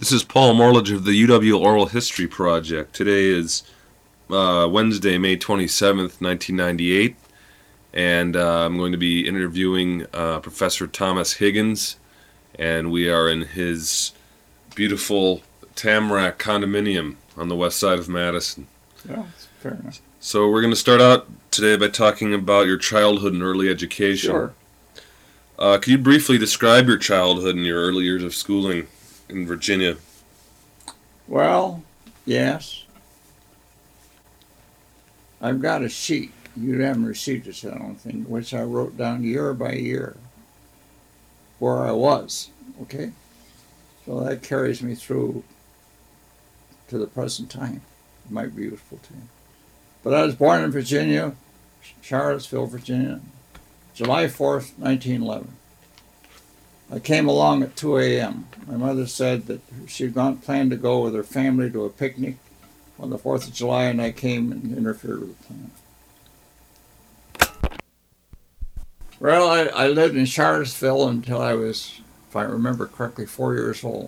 This is Paul Morledge of the UW Oral History Project. Today is Wednesday, May 27th, 1998, and I'm going to be interviewing Professor Thomas Higgins, and we are in his beautiful Tamarack condominium on the west side of Madison. Yeah, that's fair enough. So we're going to start out today by talking about your childhood and early education. Sure. Could you briefly describe your childhood and your early years of schooling in Virginia? Well, yes. I've got a sheet. You haven't received it, I don't think, which I wrote down year by year where I was, okay? So that carries me through to the present time. It might be useful to you. But I was born in Virginia, Charlottesville, Virginia, July 4th, 1911. I came along at 2 a.m. My mother said that she'd planned to go with her family to a picnic on the 4th of July, and I came and interfered with the plan. Well, I lived in Charlottesville until I was, if I remember correctly, 4 years old.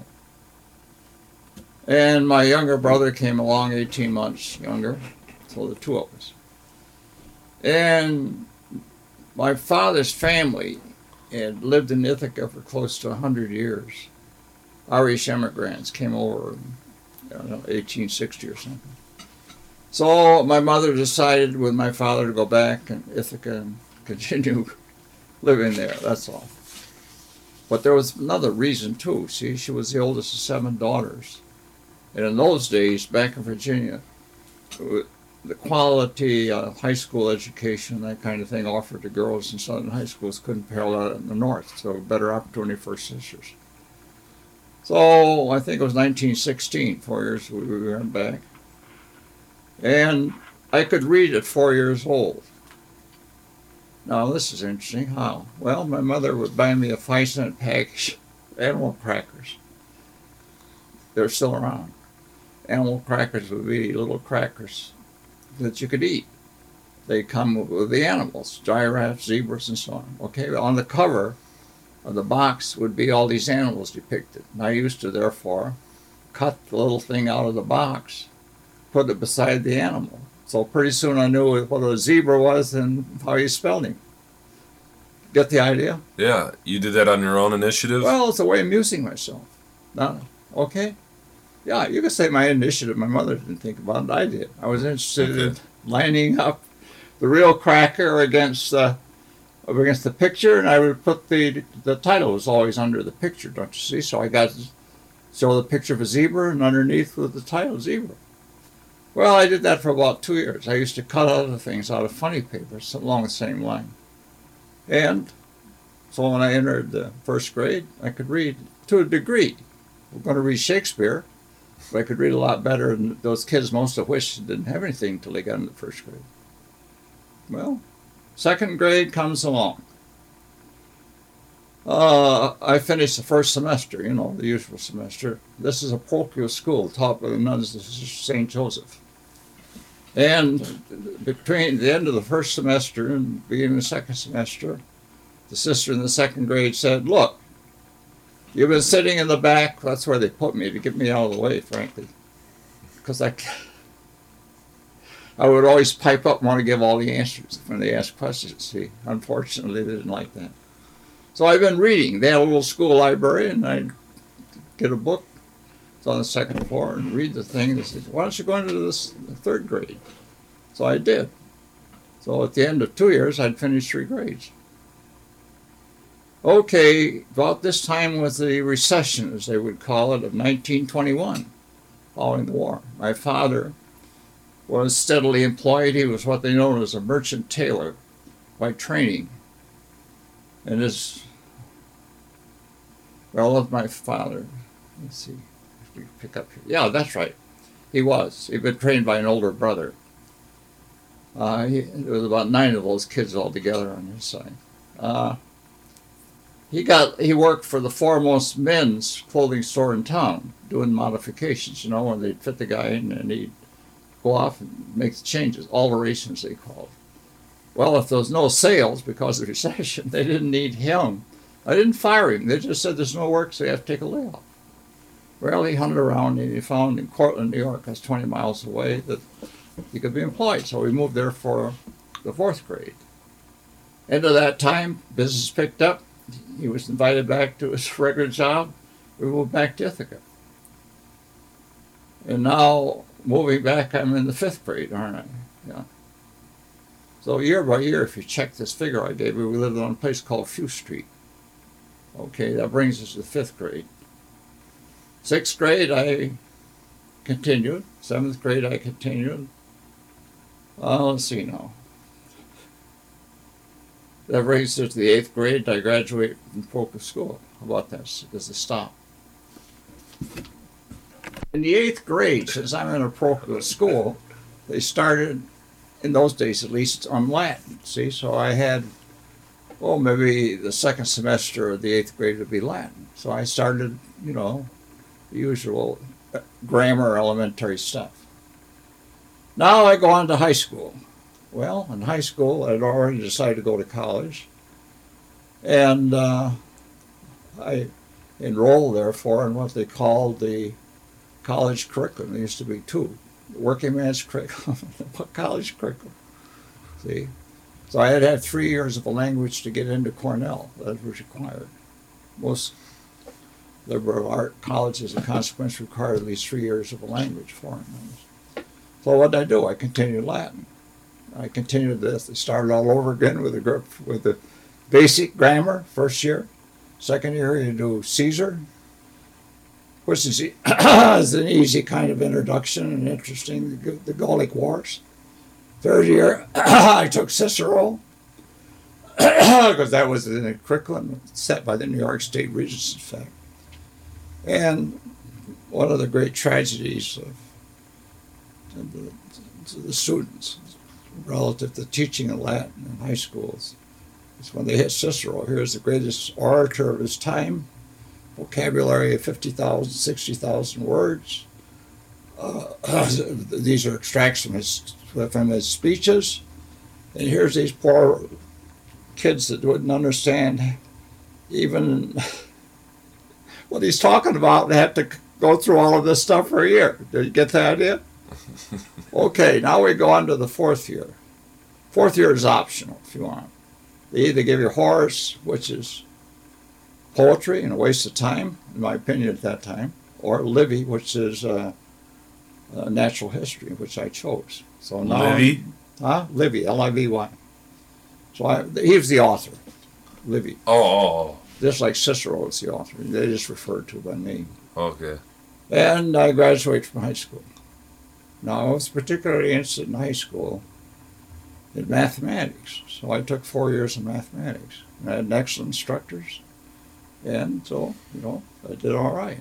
And my younger brother came along, 18 months younger, so the two of us. And my father's family had lived in Ithaca for close to 100 years. Irish immigrants came over in 1860 or something. So my mother decided with my father to go back in Ithaca and continue living there, that's all. But there was another reason too. See, she was the oldest of 7 daughters. And in those days, back in Virginia, the quality high school education, that kind of thing, offered to girls in southern high schools couldn't parallel it in the north, so better opportunity for sisters. So I think it was 1916, 4 years we went back. And I could read at 4 years old. Now this is interesting. How? Well, my mother would buy me a 5-cent package of animal crackers. They're still around. Animal crackers would be little crackers that you could eat. They come with the animals, giraffes, zebras, and so on. Okay, on the cover of the box would be all these animals depicted. And I used to, therefore, cut the little thing out of the box, put it beside the animal. So pretty soon I knew what a zebra was and how you spelled him. Get the idea? Yeah, you did that on your own initiative? Well, it's a way of amusing myself. Okay? Yeah, you could say my initiative. My mother didn't think about it. I did. I was interested in lining up the real cracker against the picture, and I would put the title was always under the picture, don't you see? So I got to show the picture of a zebra, and underneath with the title zebra. Well, I did that for about 2 years. I used to cut other things out of funny papers along the same line. And so when I entered the first grade, I could read to a degree. We're going to read Shakespeare. But I could read a lot better than those kids, most of which didn't have anything until they got into first grade. Well, second grade comes along. I finished the first semester, the usual semester. This is a parochial school taught by the nuns of St. Joseph. And between the end of the first semester and the beginning of the second semester, the sister in the second grade said, "Look, you've been sitting in the back." That's where they put me to get me out of the way, frankly. Because I would always pipe up and want to give all the answers when they asked questions. See, unfortunately, they didn't like that. So I've been reading. They had a little school library, and I'd get a book. It's on the second floor, and read the thing. They said, "Why don't you go into this third grade?" So I did. So at the end of 2 years, I'd finished 3 grades. Okay, about this time was the recession, as they would call it, of 1921, following the war. My father was steadily employed. He was what they know as a merchant tailor by training. And of my father, let's see, if we pick up here. Yeah, that's right. He was. He'd been trained by an older brother. There was about 9 of those kids altogether on his side. He worked for the foremost men's clothing store in town, doing modifications, when they'd fit the guy in and he'd go off and make the changes, alterations they called. Well, if there was no sales because of the recession, they didn't need him. I didn't fire him. They just said there's no work, so you have to take a layoff. Well, he hunted around and he found in Cortland, New York, that's 20 miles away, that he could be employed. So we moved there for the 4th grade. End of that time, business picked up. He was invited back to his regular job. We moved back to Ithaca. And now, moving back, I'm in the 5th grade, aren't I? Yeah. So year by year, if you check this figure I gave you, we lived on a place called Few Street. Okay, that brings us to the 5th grade. 6th grade, I continued. 7th grade, I continued. Let's see now. That brings us to the 8th grade. I graduated from Polka School. How about that? As a stop. In the 8th grade, since I'm in a Polka school, they started, in those days at least, on Latin. See, so I had, maybe the second semester of the 8th grade would be Latin. So I started, the usual grammar, elementary stuff. Now I go on to high school. Well, in high school, I'd already decided to go to college. And I enrolled, therefore, in what they called the college curriculum. There used to be 2, the working man's curriculum and the college curriculum. See? So I had to have 3 years of a language to get into Cornell. That was required. Most liberal art colleges, in consequence, required at least 3 years of a language, foreign language. So what did I do? I continued Latin. I continued this. I started all over again with the basic grammar, first year. Second year, you do Caesar, which is an easy kind of introduction and interesting, the Gallic Wars. Third year, I took Cicero, because that was in the curriculum set by the New York State Regents, in fact. And one of the great tragedies of the students relative to teaching in Latin in high schools is when they hit Cicero. Here's the greatest orator of his time, vocabulary of 50,000, 60,000 words. These are extracts from his speeches. And here's these poor kids that wouldn't understand even what he's talking about. They have to go through all of this stuff for a year. Did you get the idea? Okay, now we go on to the 4th year. 4th year is optional if you want. They either give you Horace, which is poetry and a waste of time, in my opinion at that time, or Livy, which is natural history, which I chose. So now, Livy? Livy, L-I-V-Y. So he was the author, Livy. Oh. Just like Cicero was the author. They just referred to by name. Okay. And I graduated from high school. Now, I was particularly interested in high school in mathematics. So I took 4 years of mathematics. And I had excellent instructors. And so, I did all right.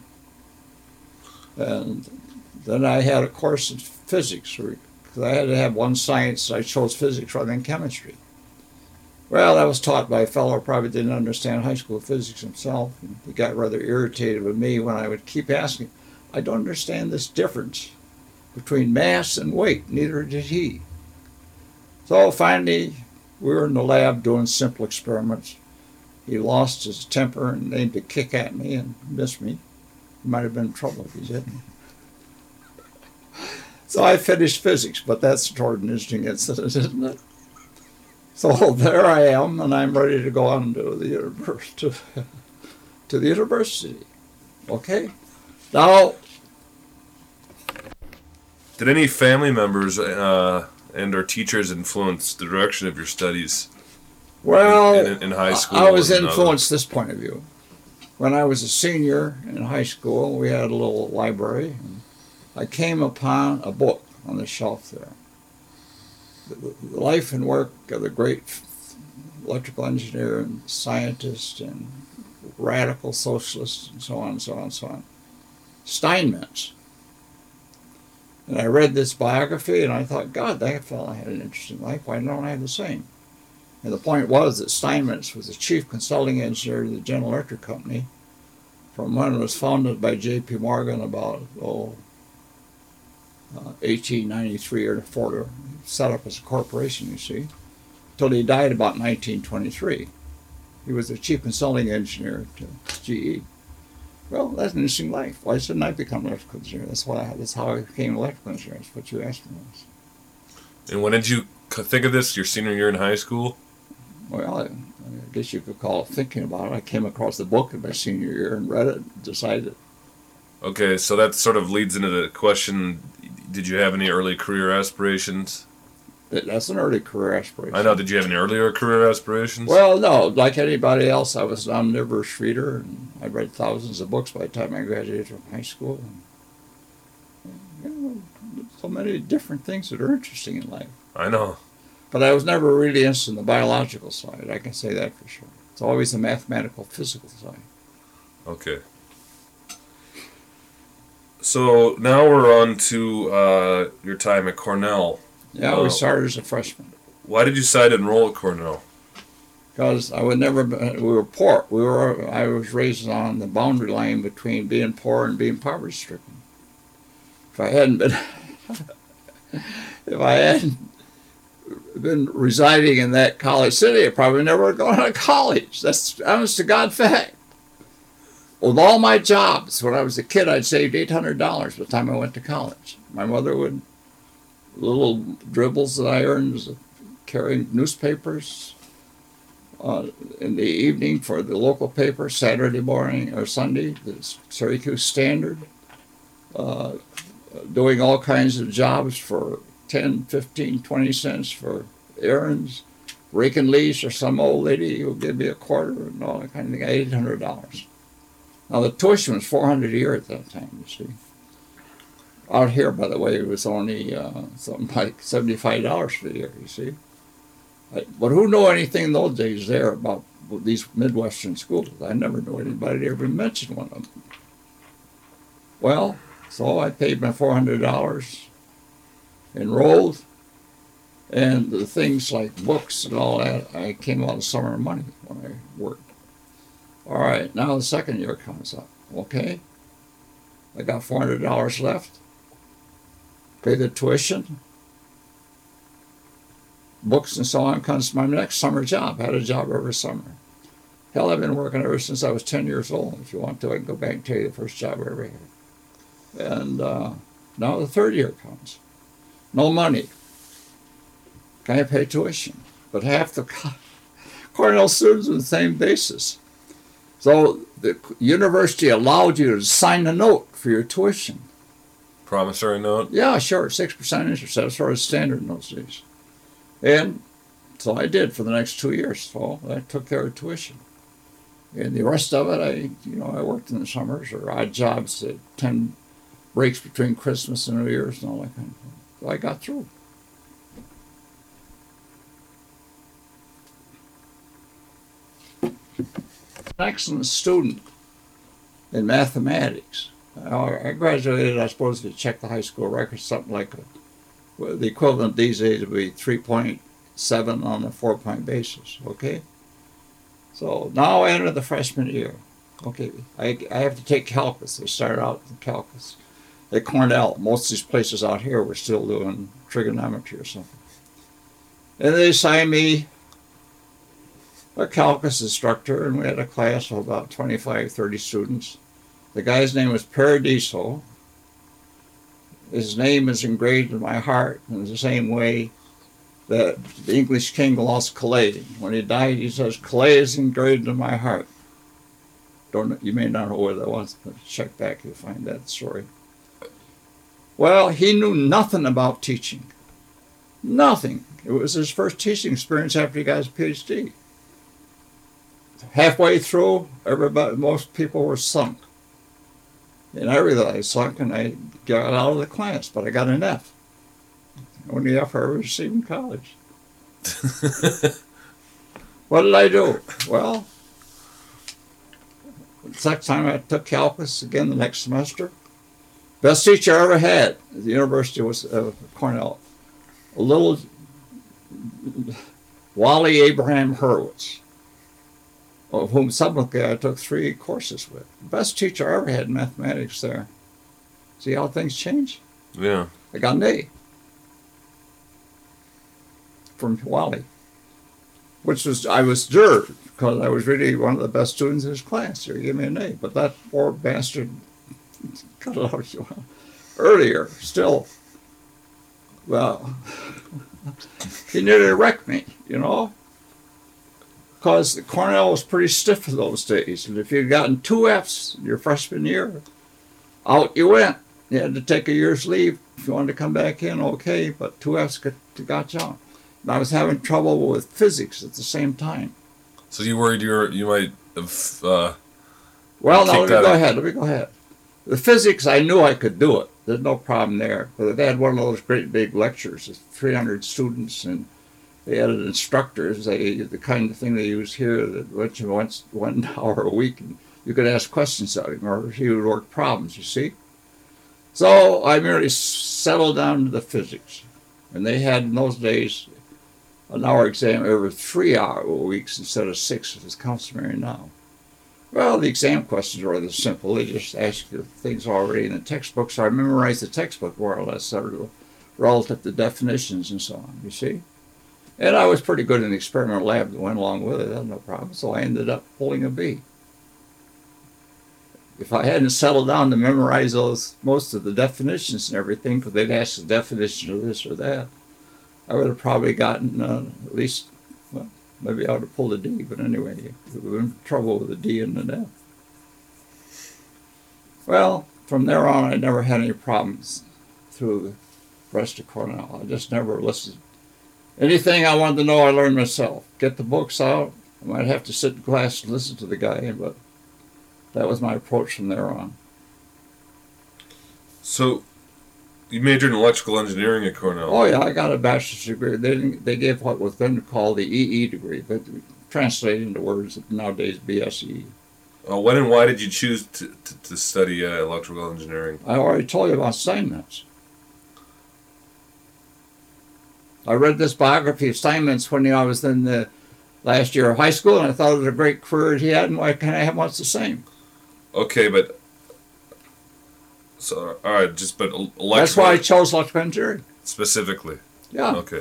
And then I had a course in physics, because I had to have one science. I chose physics rather than chemistry. Well, that was taught by a fellow who probably didn't understand high school physics himself. And he got rather irritated with me when I would keep asking, I don't understand this difference between mass and weight. Neither did he. So finally, we were in the lab doing simple experiments. He lost his temper and aimed a kick at me and missed me. He might have been in trouble if he didn't. So I finished physics, but that's toward an interesting incident, isn't it? So there I am, and I'm ready to go on to the university. Okay? Now, did any family members and or teachers influence the direction of your studies? Well, in high school, I was influenced this point of view. When I was a senior in high school, we had a little library. And I came upon a book on the shelf there. The life and work of the great electrical engineer and scientist and radical socialist and so on and so on and so on. Steinmetz. And I read this biography and I thought, God, that fellow had an interesting life. Why don't I have the same? And the point was that Steinmetz was the chief consulting engineer of the General Electric Company from when it was founded by J.P. Morgan about 1893 or 4, set up as a corporation, you see, till he died about 1923. He was the chief consulting engineer to GE. Well, that's an interesting life. Why shouldn't I become an electrical engineer? That's how I became an electrical engineer. That's what you asked me. And when did you think of this? Your senior year in high school? Well, I guess you could call it thinking about it. I came across the book in my senior year and read it and decided. Okay, so that sort of leads into the question, did you have any early career aspirations? That's an early career aspiration. I know, did you have any earlier career aspirations? Well, no. Like anybody else, I was an omnivorous reader, and I read thousands of books by the time I graduated from high school. And, so many different things that are interesting in life. I know. But I was never really interested in the biological side. I can say that for sure. It's always the mathematical, physical side. Okay. So now we're on to your time at Cornell. Yeah, we started as a freshman. Why did you decide to enroll at Cornell? Because I would never. We were poor. I was raised on the boundary line between being poor and being poverty-stricken. If I hadn't been residing in that college city, I probably never would have gone to college. That's honest to God fact. With all my jobs, when I was a kid, I'd saved $800 by the time I went to college. My mother would. Little dribbles that I earned was carrying newspapers in the evening for the local paper, Saturday morning or Sunday, the Syracuse Standard, doing all kinds of jobs for 10, 15, 20 cents for errands, raking leaves for some old lady who would give me a quarter and all that kind of thing, $800. Now the tuition was $400 a year at that time, you see. Out here, by the way, it was only something like $75 for the year, you see. But who knew anything in those days there about these Midwestern schools? I never knew anybody ever mentioned one of them. Well, so I paid my $400, enrolled, and the things like books and all that, I came out of summer money when I worked. All right, now the second year comes up, okay? I got $400 left. Pay the tuition, books and so on comes my next summer job. I had a job every summer. Hell, I've been working ever since I was 10 years old. If you want to, I can go back and tell you the first job I ever had. And now the third year comes. No money. Can't pay tuition. But half the Cornell students on the same basis. So the university allowed you to sign a note for your tuition. Promissory note? Yeah, sure, 6% interest. That was sort of standard in those days. And so I did for the next 2 years. So I took care of tuition. And the rest of it, I worked in the summers or odd jobs at 10 breaks between Christmas and New Year's and all that kind of thing. So I got through. An excellent student in mathematics. I graduated, I suppose, if you check the high school record, something like the equivalent these days would be 3.7 on a 4-point basis, okay? So now I enter the freshman year. Okay, I have to take calculus. They started out in calculus. At Cornell, most of these places out here were still doing trigonometry or something. And they assigned me a calculus instructor, and we had a class of about 25, 30 students. The guy's name was Paradiso. His name is engraved in my heart in the same way that the English king lost Calais. When he died, he says, Calais is engraved in my heart. You may not know where that was, but check back, you'll find that story. Well, he knew nothing about teaching. Nothing. It was his first teaching experience after he got his PhD. Halfway through, most people were sunk. And I realized sunk, and I got out of the class, but I got an F. Only F I ever received in college. What did I do? Well, the second time I took calculus again the next semester. Best teacher I ever had at the University was Cornell. A little Wally Abraham Hurwitz, of whom subsequently I took 3 courses with. Best teacher I ever had in mathematics there. See how things change? Yeah. I got an A from Wally. I was deserved because I was really one of the best students in his class. He gave me an A, but that poor bastard cut it out earlier. Still, well, he nearly wrecked me, because Cornell was pretty stiff in those days, and if you'd gotten 2 Fs your freshman year, out you went. You had to take a year's leave. If you wanted to come back in, okay, but 2 Fs got you out. And I was having trouble with physics at the same time. So you worried you might have... well, no, let me go ahead. The physics, I knew I could do it. There's no problem there. But they had one of those great big lectures, 300 students, and they had instructors, the kind of thing they use here, that went you once 1 hour a week, and you could ask questions of him, or he would work problems, you see. So I merely settled down to the physics. And they had, in those days, an hour exam every 3 hour weeks instead of 6, as is customary now. Well, the exam questions are rather simple. They just ask you things already in the textbook, so I memorized the textbook more or less, relative to definitions and so on, you see. And I was pretty good in the experimental lab that went along with it, that was no problem, so I ended up pulling a B. If I hadn't settled down to memorize most of the definitions and everything, because they'd ask the definition of this or that, I would have probably gotten at least, well, maybe I would have pulled a D, but anyway, we were in trouble with a D and an F. Well, from there on, I never had any problems through the rest of Cornell. I just never listened. Anything I wanted to know, I learned myself. Get the books out. I might have to sit in class and listen to the guy, but that was my approach from there on. So, you majored in electrical engineering at Cornell? Oh yeah, I got a bachelor's degree. They gave what was then called the EE degree, but translated into words nowadays BSE. When and why did you choose to study electrical engineering? I already told you about Steinmetz. I read this biography of Steinmetz when I was in the last year of high school, and I thought it was a great career he had, and why can't I have much the same? Okay, but... So, all right, but electrical... That's why I chose electrical engineering. Specifically? Yeah. Okay.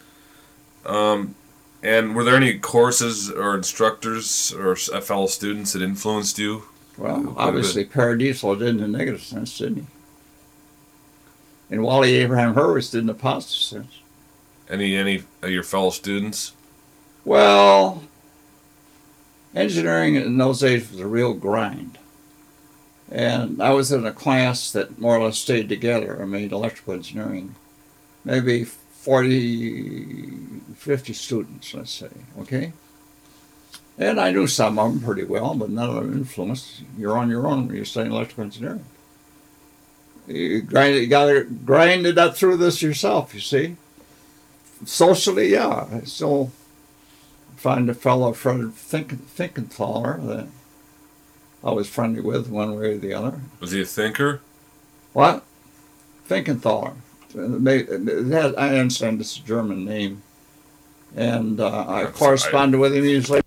And were there any courses or instructors or fellow students that influenced you? Well, obviously Paradiso did in the negative sense, didn't he? And Wally Abraham Hurwitz did in the positive sense. Any of your fellow students? Well, engineering in those days was a real grind. And I was in a class that more or less stayed together. I made electrical engineering. Maybe 40, 50 students, let's say, okay? And I knew some of them pretty well, but none of them influenced. You're on your own when you're studying electrical engineering. You got to grind it up through this yourself, you see? Socially, yeah. I still find a fellow, Fred Finkenthaler, that I was friendly with one way or the other. Was he a thinker? What? Finkenthaler. I understand it's a German name. And I corresponded with him usually.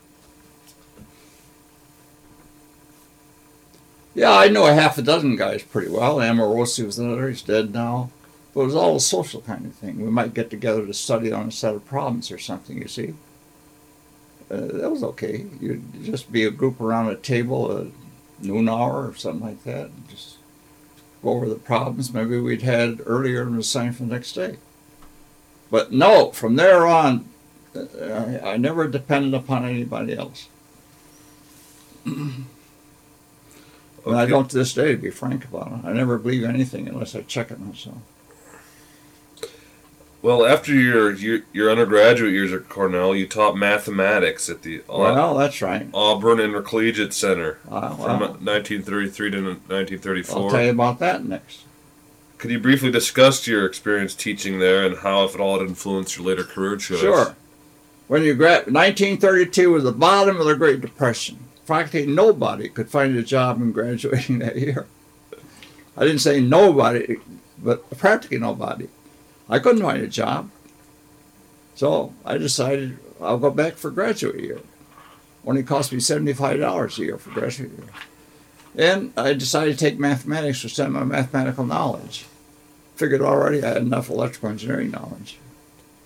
Yeah, I know a half a dozen guys pretty well. Amorosi was another, he's dead now. But it was all a social kind of thing. We might get together to study on a set of problems or something, you see. That was okay. You'd just be a group around a table at noon hour or something like that. And just go over the problems maybe we'd had earlier and assign for the next day. But no, from there on, I never depended upon anybody else. And I don't to this day, to be frank about it. I never believe anything unless I check it myself. Well, after your undergraduate years at Cornell, you taught mathematics at the that's right. Auburn Intercollegiate Center from 1933 to 1934. I'll tell you about that next. Could you briefly discuss your experience teaching there and how, if at all, it influenced your later career choice? Sure. When you 1932 was the bottom of the Great Depression. Practically nobody could find a job in graduating that year. I didn't say nobody, but practically nobody. I couldn't find a job. So I decided I'll go back for graduate year. Only cost me $75 a year for graduate year. And I decided to take mathematics to extend my mathematical knowledge. Figured already I had enough electrical engineering knowledge.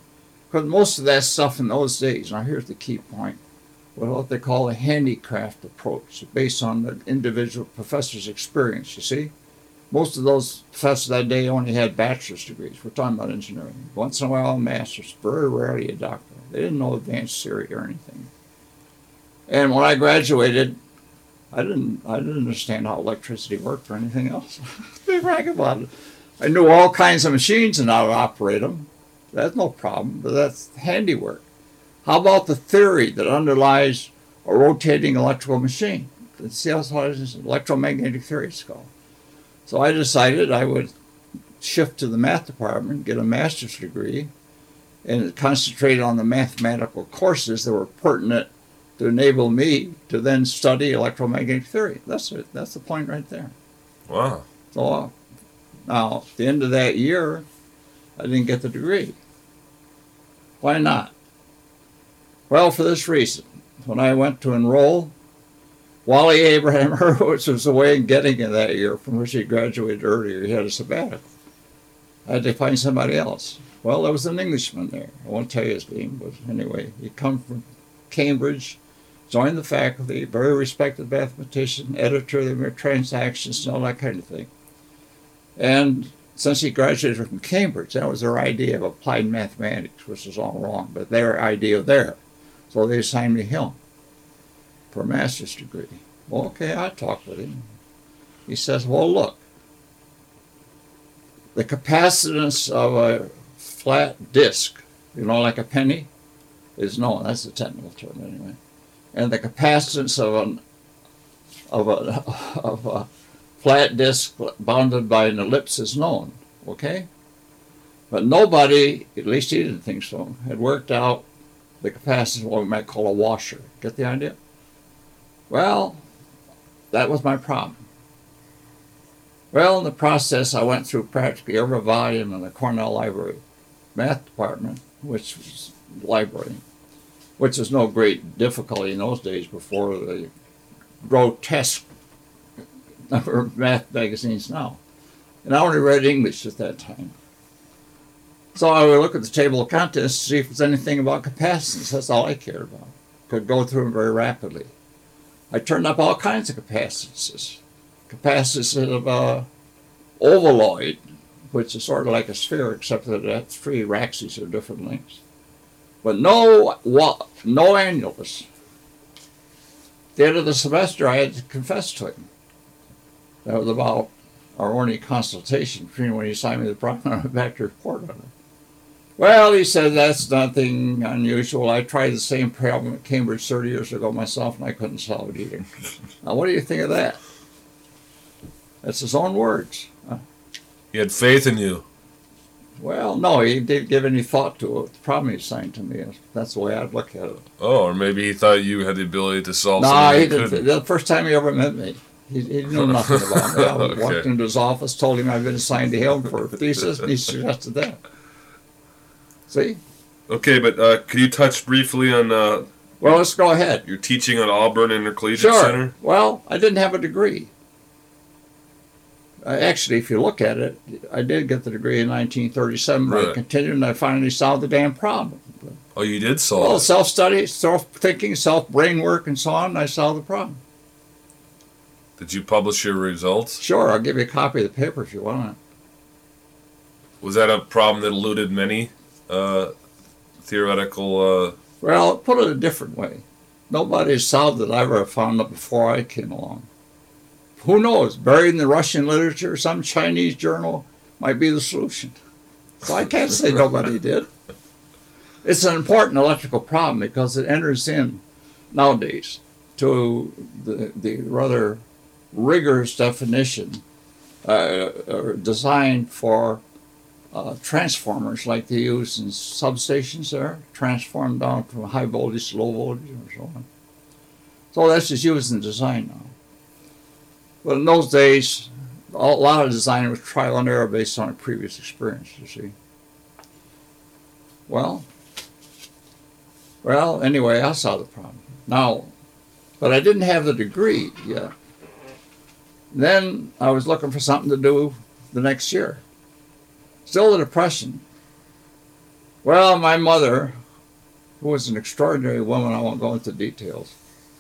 Because most of that stuff in those days, now here's the key point, was what they call a handicraft approach, based on the individual professor's experience, you see? Most of those professors that day only had bachelor's degrees. We're talking about engineering. Once in a while, a master's, very rarely a doctorate. They didn't know advanced theory or anything. And when I graduated, I didn't understand how electricity worked or anything else. To be frank about it. I knew all kinds of machines and how to operate them. That's no problem, but that's handiwork. How about the theory that underlies a rotating electrical machine? See how it is? Electromagnetic theory is called. So I decided I would shift to the math department, get a master's degree, and concentrate on the mathematical courses that were pertinent to enable me to then study electromagnetic theory. That's it. That's the point right there. Wow. So now, at the end of that year, I didn't get the degree. Why not? Well, for this reason. When I went to enroll, Wally Abraham Hurwitz was away in Gettingen that year, from which he graduated earlier. He had a sabbatical. I had to find somebody else. Well, there was an Englishman there. I won't tell you his name, but anyway, he come from Cambridge, joined the faculty, very respected mathematician, editor of the Transactions and all that kind of thing. And since he graduated from Cambridge, that was their idea of applied mathematics, which is all wrong, but their idea there. So they assigned me him for a master's degree. Well, okay, I talked with him. He says, well, look, the capacitance of a flat disk, like a penny, is known. That's a technical term anyway. And the capacitance of a flat disk bounded by an ellipse is known, okay? But nobody, at least he didn't think so, had worked out the capacitance of what we might call a washer. Get the idea? Well, that was my problem. Well, in the process, I went through practically every volume in the Cornell Library math department, which was library, which was no great difficulty in those days before the grotesque number of math magazines now. And I only read English at that time. So I would look at the table of contents to see if there's anything about capacitance. That's all I cared about. Could go through them very rapidly. I turned up all kinds of capacitances. Capacitance of ovaloid, which is sort of like a sphere, except that it has three axes of different lengths. But no annulus. At the end of the semester, I had to confess to him. That was about our only consultation between when he signed me the problem and I went back to report on it. Well, he said, that's nothing unusual. I tried the same problem at Cambridge 30 years ago myself, and I couldn't solve it either. Now, what do you think of that? That's his own words. He had faith in you. Well, no, he didn't give any thought to it. The problem he assigned to me. That's the way I'd look at it. Oh, or maybe he thought you had the ability to solve no, something he didn't. The first time he ever met me, he knew nothing about me. I Okay. walked into his office, told him I'd been assigned to him for a thesis, and he suggested that. See? Okay, but could you touch briefly on Well, let's go ahead. your teaching at Auburn Intercollegiate Sure. Center? Well, I didn't have a degree. Actually, if you look at it, I did get the degree in 1937, but I Right. continued and I finally solved the damn problem. Oh, you did solve Well, it. self-study, self-thinking, self-brain work, and so on, I solved the problem. Did you publish your results? Sure, I'll give you a copy of the paper if you want it. Was that a problem that eluded many theoretical... Well, put it a different way. Nobody solved it I ever found it before I came along. Who knows? Buried in the Russian literature, some Chinese journal might be the solution. So I can't say nobody did. It's an important electrical problem because it enters in nowadays to the rather rigorous definition designed for transformers like they use in substations there, transformed down from high voltage to low voltage and so on. So that's just used in design now. But in those days, a lot of design was trial and error based on a previous experience, you see. Well, anyway, I saw the problem. Now, but I didn't have the degree yet. Then I was looking for something to do the next year. Still the Depression. Well, my mother, who was an extraordinary woman, I won't go into details,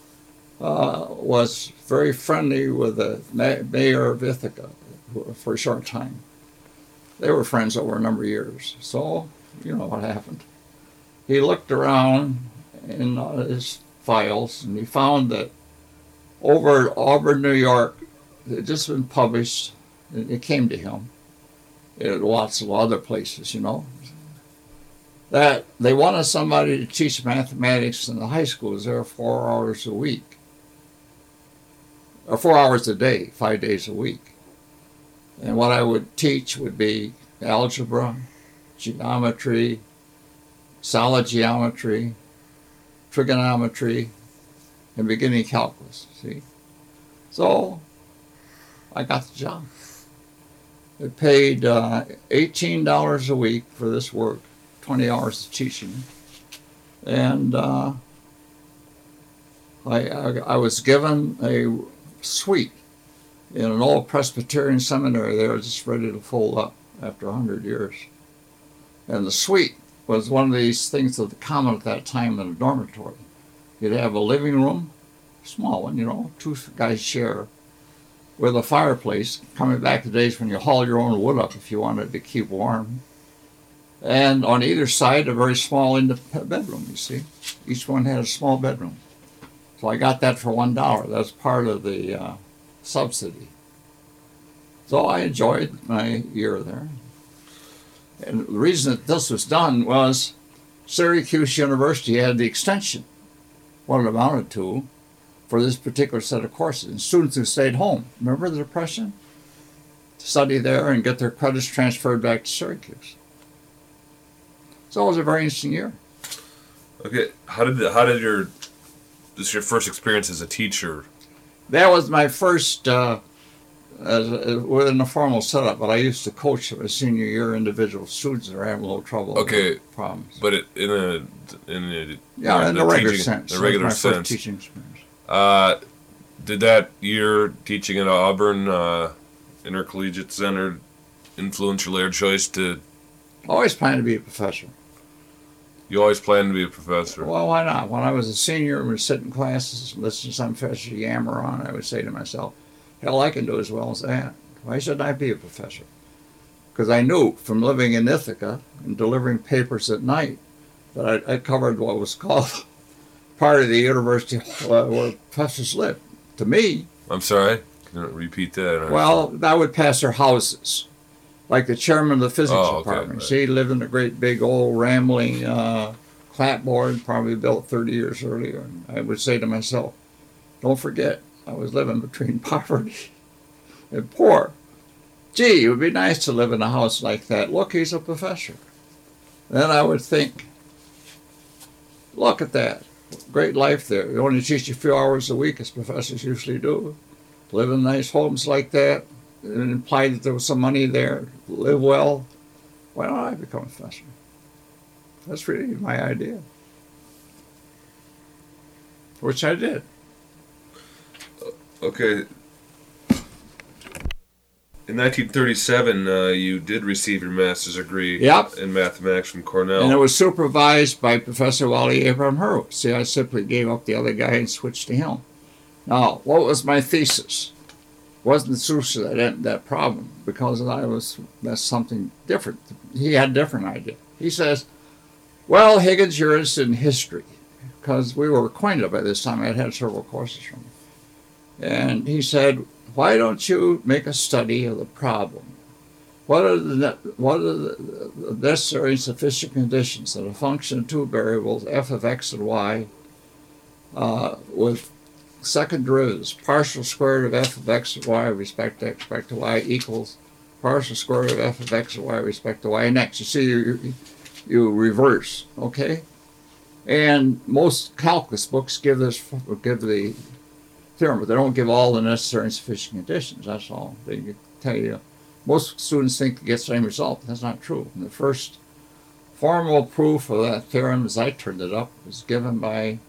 was very friendly with the mayor of Ithaca for a short time. They were friends over a number of years. So, you know what happened. He looked around in his files and he found that over at Auburn, New York, it had just been published. It came to him. At lots of other places, you know, that they wanted somebody to teach mathematics in the high schools there 4 hours a week. Or 4 hours a day, 5 days a week. And what I would teach would be algebra, geometry, solid geometry, trigonometry, and beginning calculus, see? So I got the job. It paid $18 a week for this work, 20 hours of teaching. And I was given a suite in an old Presbyterian seminary there, just ready to fold up after 100 years. And the suite was one of these things that was common at that time in a dormitory. You'd have a living room, small one, you know, 2 guys share, with a fireplace, coming back to days when you haul your own wood up if you wanted to keep warm. And on either side, a very small independent bedroom, you see. Each one had a small bedroom. So I got that for $1. That's part of the subsidy. So I enjoyed my year there. And the reason that this was done was Syracuse University had the extension, what it amounted to, for this particular set of courses. And students who stayed home, remember the Depression? Study there and get their credits transferred back to Syracuse. So it was a very interesting year. Okay, this is your first experience as a teacher? That was my first within a formal setup, but I used to coach my senior year individual students that are having a little trouble. Okay, problems. But in the regular sense. The regular sense. First teaching experience. Did that year teaching at Auburn Intercollegiate Center influence your later choice to? Always planned to be a professor. You always planned to be a professor? Well, why not? When I was a senior and would sit in classes and listen to some professor yammer on, I would say to myself, hell, I can do as well as that. Why shouldn't I be a professor? Because I knew from living in Ithaca and delivering papers at night that I covered what was called part of the university where professors lived. To me... I'm sorry? Can you repeat that? Well, I would pass their houses. Like the chairman of the physics department. Right. See, he lived in a great big old rambling clapboard, probably built 30 years earlier. And I would say to myself, don't forget, I was living between poverty and poor. Gee, it would be nice to live in a house like that. Look, he's a professor. Then I would think, look at that. Great life there. You only teach a few hours a week, as professors usually do. Live in nice homes like that. It implied that there was some money there. Live well. Why don't I become a professor? That's really my idea. Which I did. Okay. In 1937, you did receive your master's degree in mathematics from Cornell. And it was supervised by Professor Wally Abraham Hurwitz. See, I simply gave up the other guy and switched to him. Now, what was my thesis? Wasn't the solution to that problem, because that's something different. He had a different idea. He says, well, Higgins, you're interested in history, because we were acquainted by this time. I had had several courses from him. And he said, why don't you make a study of the problem? What are the necessary and sufficient conditions that a function of two variables, f of x and y, with second derivatives, partial square root of f of x and y with respect to x respect to y equals partial square root of f of x and y with respect to y and x. You see, you reverse, okay? And most calculus books give the theorem, but they don't give all the necessary and sufficient conditions. That's all. They tell you. Most students think to get the same result. That's not true. And the first formal proof of that theorem, as I turned it up, was given by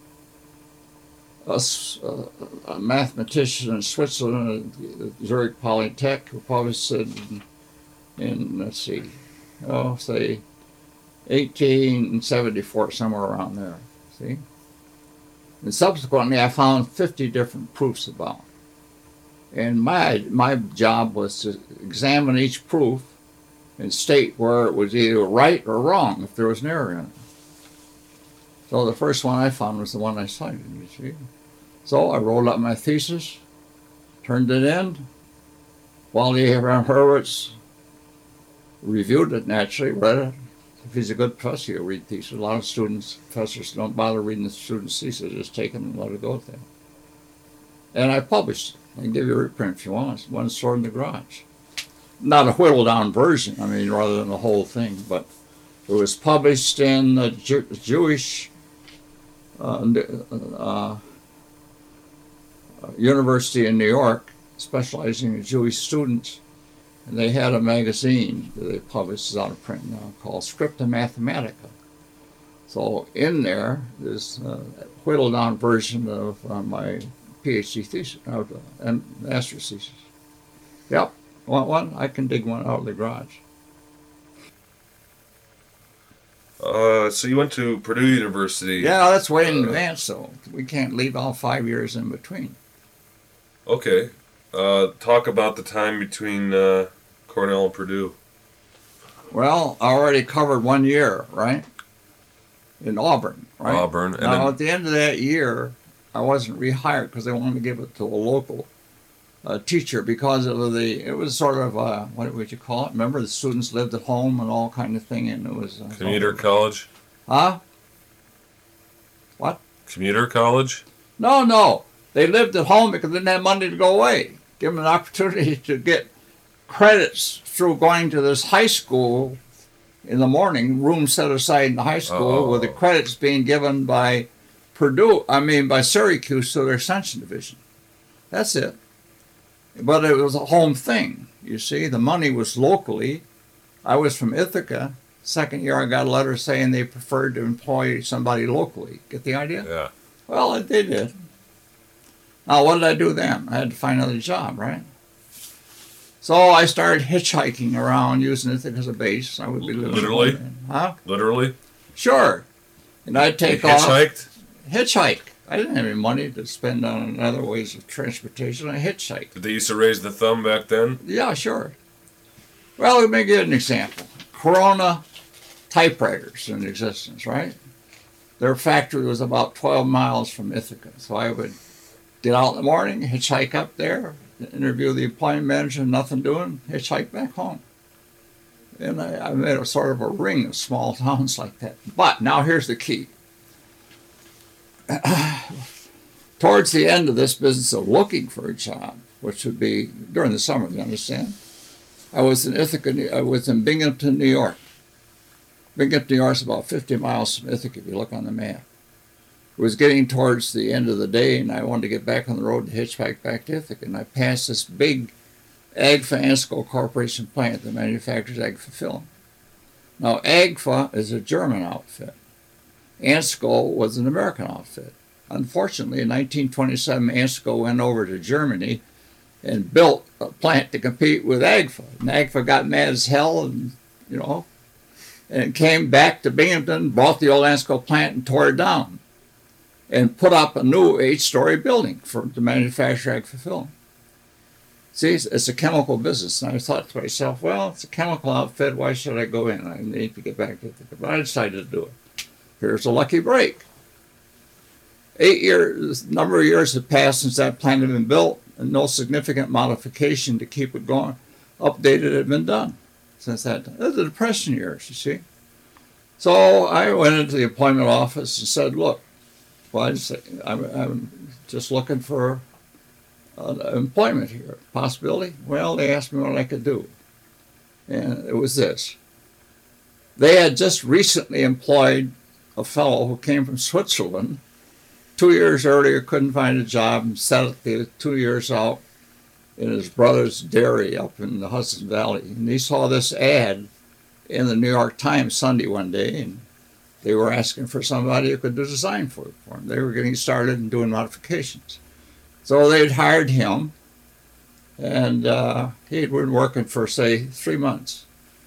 a mathematician in Switzerland at Zurich Polytech, who published it in 1874, somewhere around there. See? And subsequently, I found 50 different proofs about it. And my job was to examine each proof and state where it was either right or wrong if there was an error in it. So the first one I found was the one I cited, you see. So I rolled up my thesis, turned it in. Wally Abraham Hurwitz reviewed it naturally, read it. If he's a good professor, he'll read thesis. A lot of professors don't bother reading the student's thesis, just take them and let it go with them. And I published it. I can give you a reprint if you want. It's one stored in the garage. Not a whittled down version, I mean, rather than the whole thing, but it was published in the Jewish University in New York, specializing in Jewish students. And they had a magazine that they published, is out of print now, called Scripta Mathematica. So in there, there's a whittled down version of my PhD thesis, and master's thesis. Yep, want one? I can dig one out of the garage. So you went to Purdue University. Yeah, that's way in advance, so we can't leave all 5 years in between. Okay. Talk about the time between Cornell and Purdue. Well, I already covered 1 year, right? In Auburn, right? Auburn. And now, at the end of that year, I wasn't rehired because they wanted to give it to a local teacher because of it was sort of, what would you call it? Remember, the students lived at home and all kind of thing, and it was... commuter college? Huh? What? Commuter college? No. They lived at home because they didn't have money to go away. Give them an opportunity to get credits through going to this high school in the morning, room set aside in the high school, with the credits being given by by Syracuse to their Extension Division. That's it. But it was a home thing, you see. The money was locally. I was from Ithaca. Second year, I got a letter saying they preferred to employ somebody locally. Get the idea? Yeah. Well, they did. Now, what did I do then? I had to find another job, right? So I started hitchhiking around using Ithaca as a base. I would be living literally? Huh? Literally? Sure. And I'd take off. Hitchhiked? Hitchhike. I didn't have any money to spend on other ways of transportation. I hitchhiked. Did they used to raise the thumb back then? Yeah, sure. Well, let me give you an example. Corona typewriters in existence, right? Their factory was about 12 miles from Ithaca. So I would get out in the morning, hitchhike up there, interview the employment manager, nothing doing, hitchhike back home. And I made a sort of a ring of small towns like that. But now here's the key. Towards the end of this business of looking for a job, which would be during the summer, you understand? I was in Ithaca. I was in Binghamton, New York. Binghamton, New York is about 50 miles from Ithaca if you look on the map. It was getting towards the end of the day, and I wanted to get back on the road and hitchhike back to Ithaca. And I passed this big Agfa Ansco Corporation plant that manufactures Agfa film. Now, Agfa is a German outfit. Ansco was an American outfit. Unfortunately, in 1927, Ansco went over to Germany and built a plant to compete with Agfa. And Agfa got mad as hell, and and came back to Binghamton, bought the old Ansco plant and tore it down, and put up a new 8-story building to manufacture Agfa film. See, it's a chemical business. And I thought to myself, well, it's a chemical outfit. Why should I go in? I need to get back to Ithaca. But I decided to do it. Here's a lucky break. 8 years, number of years had passed since that plant had been built, and no significant modification to keep it going, updated, had been done since that time. Those are the Depression years, you see. So I went into the employment office and said, look, well, I'm just looking for employment here. Possibility? Well, they asked me what I could do. And it was this. They had just recently employed a fellow who came from Switzerland. 2 years earlier, couldn't find a job and set the 2 years out in his brother's dairy up in the Hudson Valley. And he saw this ad in the New York Times Sunday one day, and they were asking for somebody who could do design for them. They were getting started and doing modifications. So they'd hired him, and he'd been working for, say, 3 months.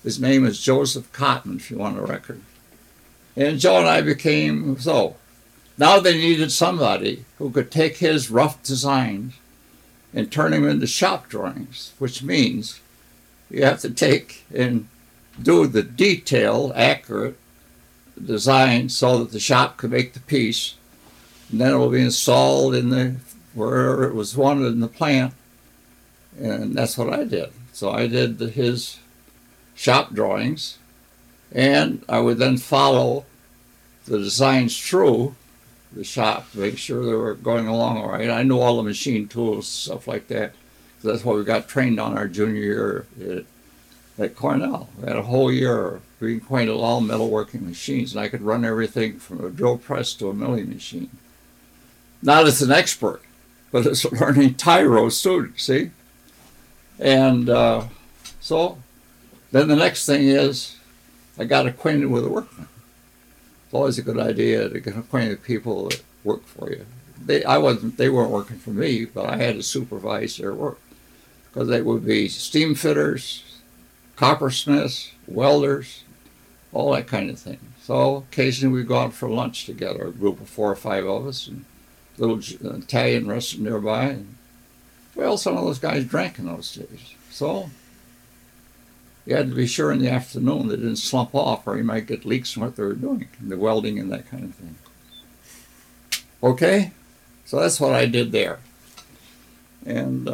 His name is Joseph Cotton, if you want a record. And Joe and I became so. Now they needed somebody who could take his rough designs and turn them into shop drawings, which means you have to take and do the detailed, accurate design so that the shop could make the piece, and then it will be installed in the wherever it was wanted in the plant. And that's what I did. So I did his shop drawings, and I would then follow the designs through the shop to make sure they were going along all right. I knew all the machine tools, stuff like that. That's what we got trained on our junior year at Cornell. We had a whole year of being acquainted with all metalworking machines, and I could run everything from a drill press to a milling machine. Not as an expert, but as a learning tyro student, see? And so then the next thing is I got acquainted with the workmen. It's always a good idea to get acquainted with people that work for you. They weren't working for me, but I had to supervise their work, because they would be steam fitters, coppersmiths, welders, all that kind of thing. So occasionally we'd go out for lunch together, a group of 4 or 5 of us, and a little Italian restaurant nearby. And, well, some of those guys drank in those days. So you had to be sure in the afternoon they didn't slump off, or you might get leaks from what they were doing, the welding and that kind of thing. Okay? So that's what I did there. And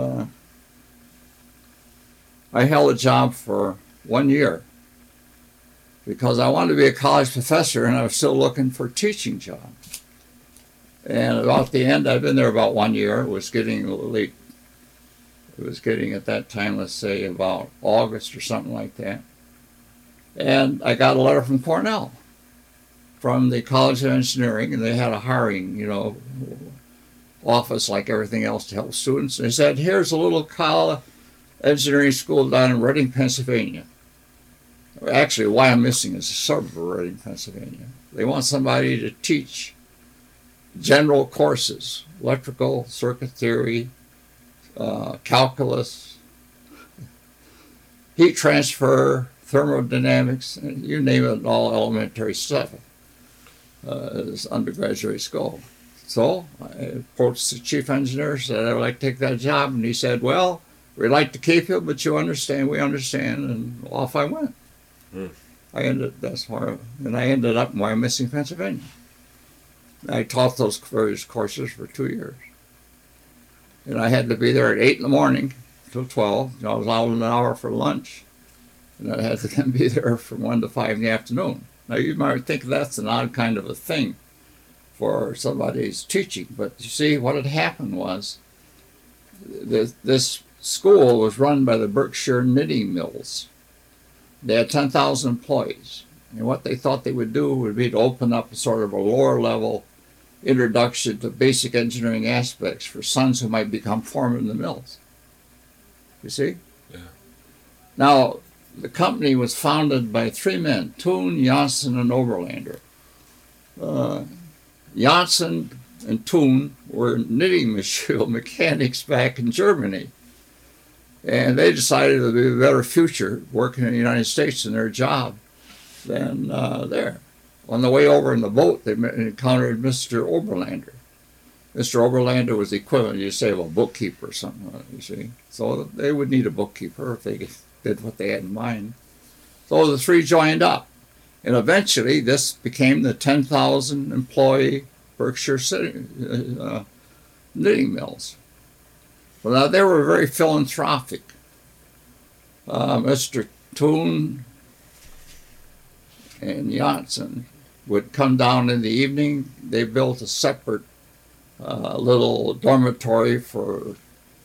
I held a job for 1 year because I wanted to be a college professor, and I was still looking for a teaching job. And about the end, I'd been there about 1 year. It was getting late. It was getting at that time, let's say about August or something like that. And I got a letter from Cornell, from the College of Engineering, and they had a hiring, office like everything else to help students. And they said, here's a little college engineering school down in Reading, Pennsylvania. Actually, Wyomissing is a suburb of Reading, Pennsylvania. They want somebody to teach general courses, electrical, circuit theory, calculus, heat transfer, thermodynamics, you name it, all elementary stuff as undergraduate school. So I approached the chief engineer, said I would like to take that job, and he said, well, we'd like to keep you, but we understand, and off I went. I ended up in Wyomissing, Pennsylvania. I taught those various courses for 2 years. And I had to be there at 8 in the morning till 12. I was out an hour for lunch. And I had to then be there from 1 to 5 in the afternoon. Now, you might think that's an odd kind of a thing for somebody's teaching. But you see, what had happened was this school was run by the Berkshire Knitting Mills. They had 10,000 employees. And what they thought they would do would be to open up a sort of a lower level introduction to basic engineering aspects for sons who might become foremen in the mills. You see? Yeah. Now, the company was founded by 3 men, Thun, Janssen, and Oberlander. Janssen and Thun were knitting machine mechanics back in Germany. And they decided it would be a better future working in the United States in their job than there. On the way over in the boat, they encountered Mr. Oberlander. Mr. Oberlander was the equivalent, you say, of a bookkeeper or something, you see. So they would need a bookkeeper if they did what they had in mind. So the 3 joined up. And eventually, this became the 10,000 employee Berkshire Knitting Mills. Well, now, they were very philanthropic. Mr. Thun and Janssen would come down in the evening. They built a separate little dormitory for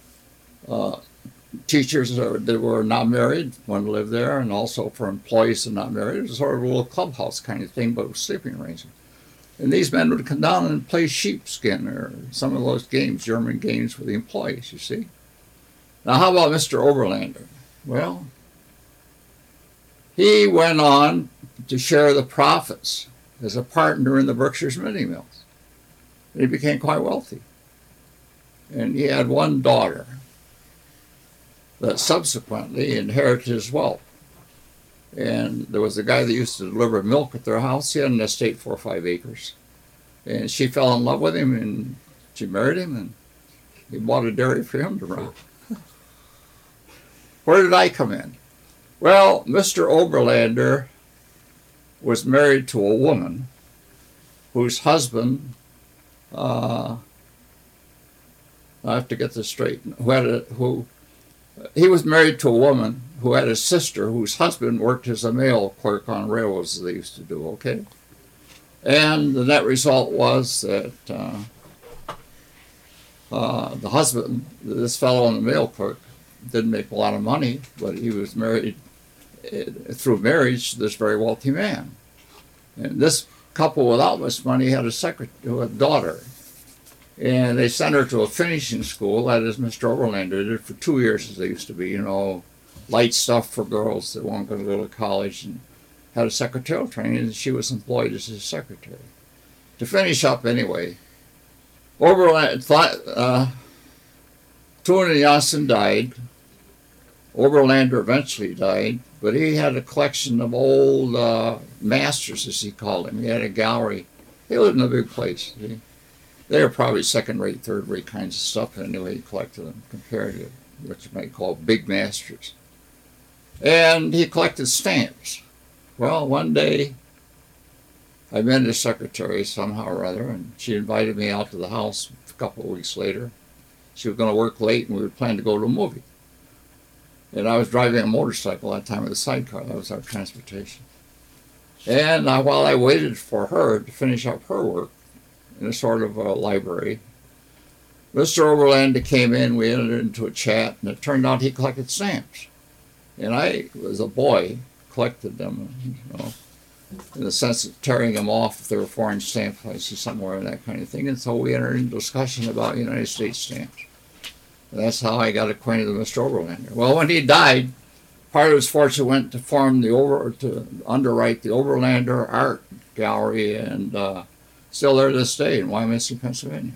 teachers that were not married, wanted to live there, and also for employees that were not married. It was sort of a little clubhouse kind of thing, but with sleeping arrangements. And these men would come down and play sheepskin or some of those games, German games with the employees, you see. Now, how about Mr. Oberlander? Well, he went on to share the profits as a partner in the Berkshire Knitting Mills. And he became quite wealthy. And he had 1 daughter that subsequently inherited his wealth. And there was a guy that used to deliver milk at their house. He had an estate 4 or 5 acres. And she fell in love with him, and she married him, and he bought a dairy for him to run. Where did I come in? Well, Mr. Oberlander was married to a woman whose husband, I have to get this straight, he was married to a woman who had a sister whose husband worked as a mail clerk on railroads, as they used to do, okay? And the net result was that the husband, this fellow on the mail clerk, didn't make a lot of money, but he was married through marriage to this very wealthy man. And this couple without much money had a daughter. And they sent her to a finishing school, that is Mr. Oberlander did for 2 years, as they used to be, light stuff for girls that weren't going to go to college, and had a secretarial training, and she was employed as his secretary. To finish up anyway, Thune Janssen died. Oberlander eventually died, but he had a collection of old masters, as he called them. He had a gallery. He lived in a big place. They were probably second-rate, third-rate kinds of stuff anyway. He collected them compared to what you might call big masters. And he collected stamps. Well, one day I met his secretary somehow or other, and she invited me out to the house a couple of weeks later. She was going to work late, and we were planning to go to a movie. And I was driving a motorcycle at that time with a sidecar. That was our transportation. And while I waited for her to finish up her work in a sort of a library, Mr. Oberlander came in. We entered into a chat, and it turned out he collected stamps. And I, as a boy, collected them, in the sense of tearing them off if they were foreign stamp places somewhere and that kind of thing. And so we entered into discussion about United States stamps. And that's how I got acquainted with Mr. Oberlander. Well, when he died, part of his fortune went to to underwrite the Oberlander Art Gallery, and still there to this day in Wyomissing, Pennsylvania.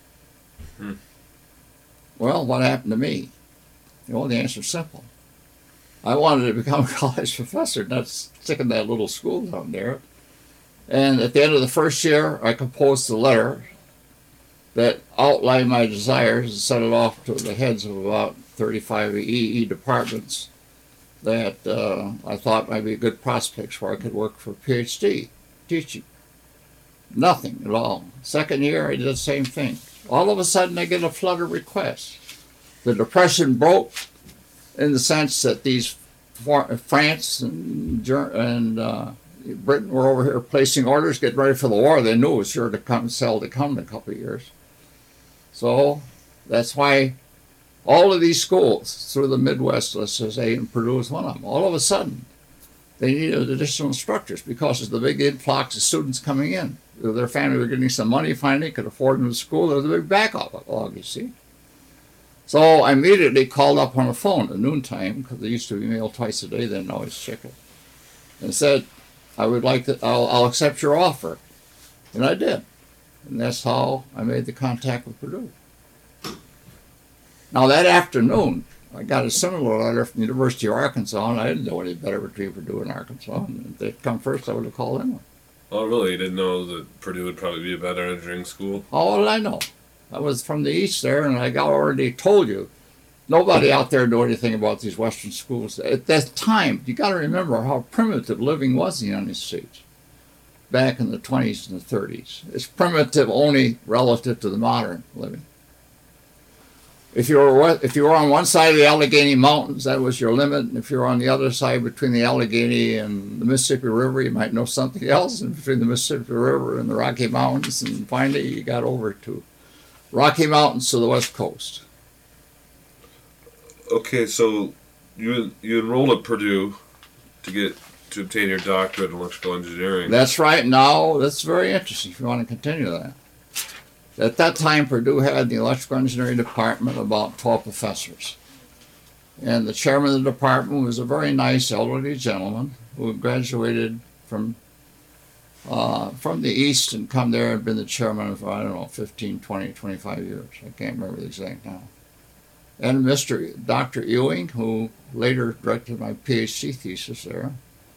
Well, what happened to me? The answer's simple. I wanted to become a college professor, not stick in that little school down there. And at the end of the first year, I composed a letter that outlined my desires and sent it off to the heads of about 35 EE departments that I thought might be good prospects where I could work for a PhD teaching. Nothing at all. Second year, I did the same thing. All of a sudden, I get a flood of requests. The Depression broke in the sense that these France and Britain were over here placing orders, getting ready for the war. They knew it was sure to come in a couple of years. So that's why all of these schools through the Midwest, let's just say, and Purdue is one of them, all of a sudden they needed additional instructors because of the big influx of students coming in. Their family were getting some money finally, could afford them to school. There was a big backlog, you see. So I immediately called up on the phone at noontime, because they used to be mailed twice a day, then always check it, and said, I'll accept your offer. And I did. And that's how I made the contact with Purdue. Now that afternoon, I got a similar letter from the University of Arkansas, and I didn't know any better between Purdue and Arkansas. And if they'd come first, I would have called them. Oh, really? You didn't know that Purdue would probably be a better engineering school? Oh, what did I know? I was from the east there, and I already told you, nobody out there knew anything about these Western schools. At that time, you got to remember how primitive living was in the United States back in the 20s and the 30s. It's primitive only relative to the modern living. If you were on one side of the Allegheny Mountains, that was your limit. And if you were on the other side between the Allegheny and the Mississippi River, you might know something else. And between the Mississippi River and the Rocky Mountains, and finally you got over to Rocky Mountains to the West Coast. Okay, so you enrolled at Purdue to obtain your doctorate in electrical engineering. That's right. Now, that's very interesting if you want to continue that. At that time, Purdue had the electrical engineering department about 12 professors. And the chairman of the department was a very nice elderly gentleman who graduated from the East and come there and been the chairman for, 15, 20, 25 years. I can't remember the exact now. And Dr. Ewing, who later directed my PhD thesis there,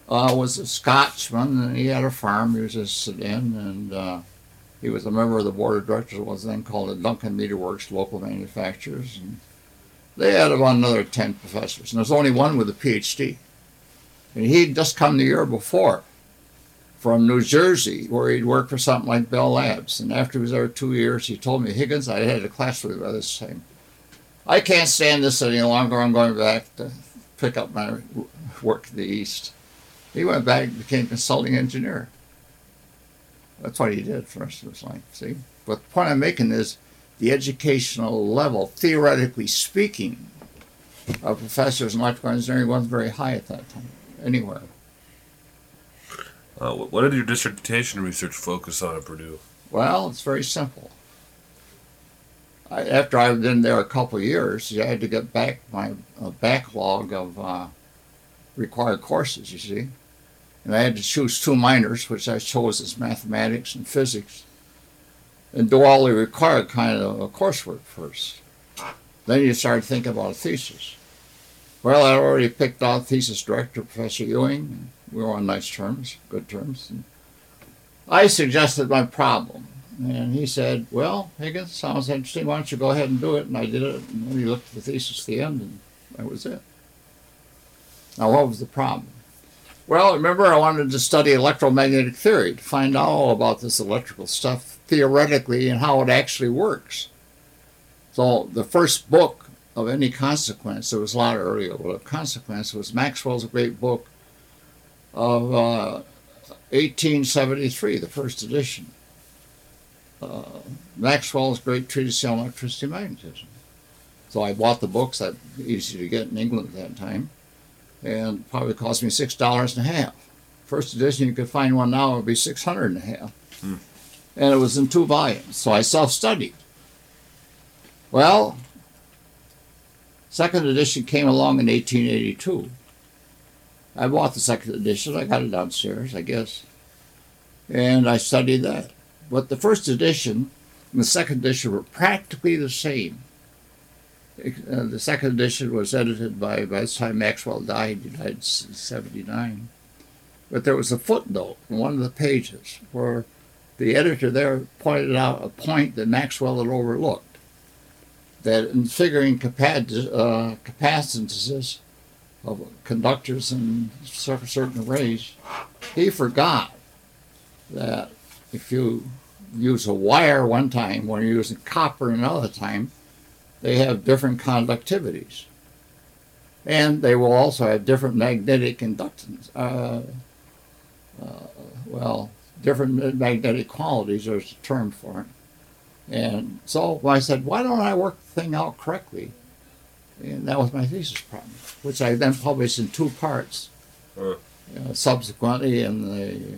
was a Scotsman, and he had a farm he was just sitting in, and he was a member of the board of directors of what was then called the Duncan Meter Works Local Manufacturers. And they had about another 10 professors, and there's only one with a PhD. And he'd just come the year before from New Jersey, where he'd worked for something like Bell Labs. And after he was there 2 years, he told me, Higgins, I had a class with him by this time, I can't stand this any longer. I'm going back to pick up my work in the East. He went back and became a consulting engineer. That's what he did for the rest of his life, see? But the point I'm making is the educational level, theoretically speaking, of professors in electrical engineering wasn't very high at that time, anywhere. What did your dissertation research focus on at Purdue? Well, it's very simple. After I'd been there a couple of years, I had to get back my backlog of required courses, you see. And I had to choose 2 minors, which I chose as mathematics and physics, and do all the required kind of coursework first. Then you start thinking about a thesis. Well, I already picked out thesis director, Professor Ewing. We were on nice terms, good terms. And I suggested my problem. And he said, well, Higgins, sounds interesting. Why don't you go ahead and do it? And I did it. And then he looked at the thesis at the end, and that was it. Now, what was the problem? Well, remember, I wanted to study electromagnetic theory to find out all about this electrical stuff theoretically and how it actually works. So the first book of any consequence, there was a lot earlier, but of consequence was Maxwell's great book of 1873, the first edition. Maxwell's great treatise on electricity and magnetism. So I bought the books, that easy to get in England at that time, and probably cost me $6.50. First edition, you could find one now, it would be $600.50. And it was in 2 volumes, so I self-studied. Well, second edition came along in 1882. I bought the second edition, I got it downstairs, I guess, and I studied that. But the first edition and the second edition were practically the same. The second edition was edited by the time Maxwell died, he died in 1979. But there was a footnote in one of the pages where the editor there pointed out a point that Maxwell had overlooked, that in figuring capacitances of conductors and certain arrays, he forgot that if you use a wire one time when you're using copper another time, they have different conductivities. And they will also have different magnetic inductance. Different magnetic qualities, there's a term for it. And so I said, why don't I work the thing out correctly? And that was my thesis problem, which I then published in 2 parts. Subsequently in the,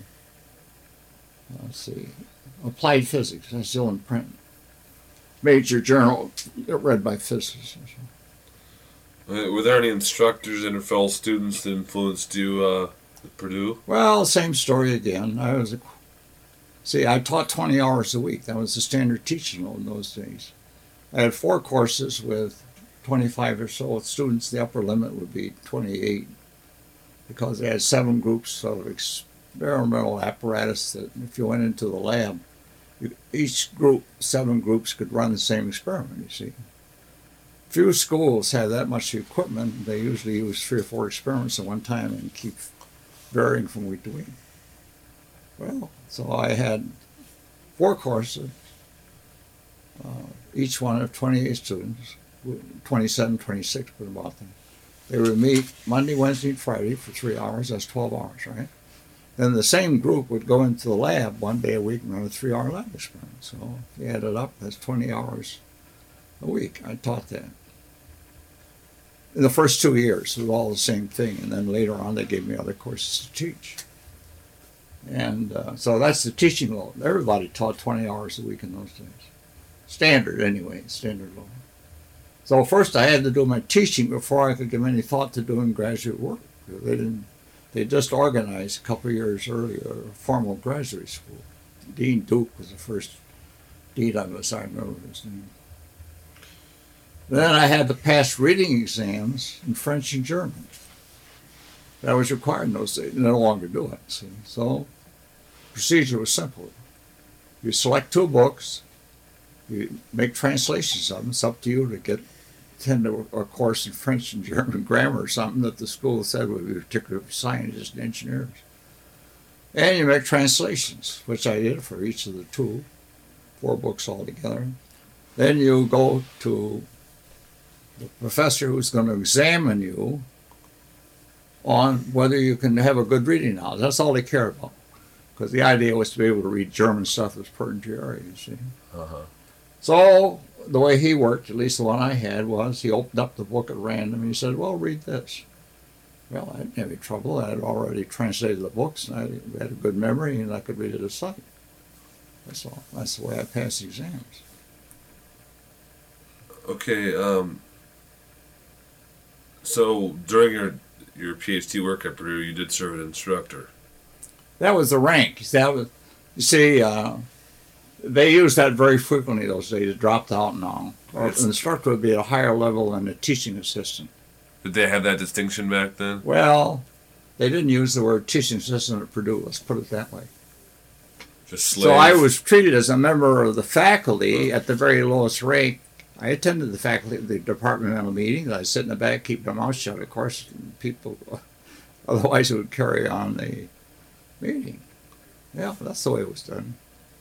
Applied Physics, that's still in print. Major journal read by physicists. Were there any instructors and fellow students that influenced you at Purdue? Well, same story again. I taught 20 hours a week. That was the standard teaching load in those days. I had 4 courses with 25 or so students. The upper limit would be 28 because they had 7 groups of experimental apparatus that if you went into the lab, each group, 7 groups, could run the same experiment, you see. Few schools have that much equipment. They usually use 3 or 4 experiments at one time and keep varying from week to week. Well, so I had 4 courses, each one of 28 students, 27, 26, but about them. They would meet Monday, Wednesday, and Friday for 3 hours. That's 12 hours, right? Then the same group would go into the lab 1 day a week and run a 3-hour lab experiment. So if you add it up, that's 20 hours a week. I taught that. In the first 2 years, it was all the same thing. And then later on, they gave me other courses to teach. And so that's the teaching load. Everybody taught 20 hours a week in those days. Standard, anyway, standard load. So first I had to do my teaching before I could give any thought to doing graduate work. They just organized a couple of years earlier a formal graduate school. Dean Duke was the first dean of us, I remember his name. Then I had to pass reading exams in French and German. That was required in those days. They no longer do it. See? So procedure was simple. You select 2 books, you make translations of them. It's up to you to attend a course in French and German grammar or something that the school said would be particular for scientists and engineers. And you make translations, which I did for each of the 4 books altogether. Then you go to the professor who's going to examine you on whether you can have a good reading knowledge. That's all they care about. Because the idea was to be able to read German stuff that's pertinent to your area, you see. Uh-huh. So the way he worked, at least the one I had, was he opened up the book at random and he said, well, read this. Well, I didn't have any trouble. I had already translated the books and I had a good memory and I could read it at sight. That's all. That's the way I passed the exams. Okay, so during your PhD work at Purdue, you did serve as instructor. That was the rank. You see, they used that very frequently those days. It dropped out now. An instructor would be at a higher level than a teaching assistant. Did they have that distinction back then? Well, they didn't use the word teaching assistant at Purdue. Let's put it that way. Just slave. So I was treated as a member of the faculty at the very lowest rank. I attended the faculty the departmental meetings. I sit in the back, keep my mouth shut. Of course, people otherwise would carry on the meeting. Yeah, that's the way it was done.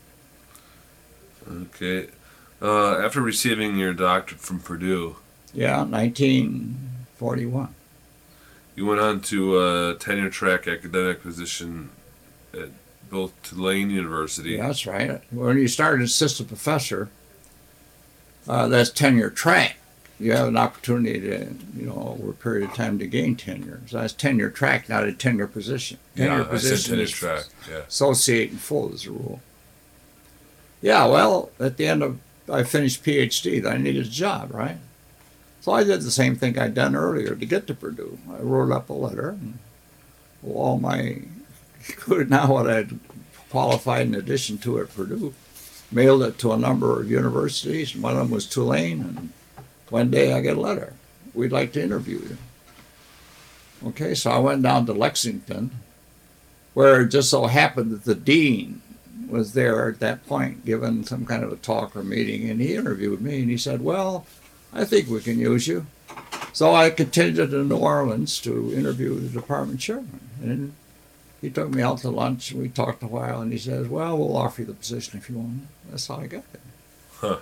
Okay. After receiving your doctorate from Purdue. Yeah, 1941. You went on to a tenure-track academic position at both Tulane University. Yeah, that's right. When you start as assistant professor, that's tenure track. You have an opportunity to, over a period of time to gain tenure. So that's tenure track, not a tenure position. Tenure position tenure is track. Yeah. Associate and full as a rule. Yeah, well, at the end of I finished PhD, I needed a job, right? So I did the same thing I'd done earlier to get to Purdue. I wrote up a letter, and all my, including now what I'd qualified in addition to at Purdue, mailed it to a number of universities, and one of them was Tulane, and one day I get a letter. We'd like to interview you. Okay, so I went down to Lexington, where it just so happened that the dean was there at that point giving some kind of a talk or meeting, and he interviewed me, and he said, well, I think we can use you. So I continued to New Orleans to interview the department chairman. And he took me out to lunch, and we talked a while, and he says, well, we'll offer you the position if you want it. That's how I got there. Huh.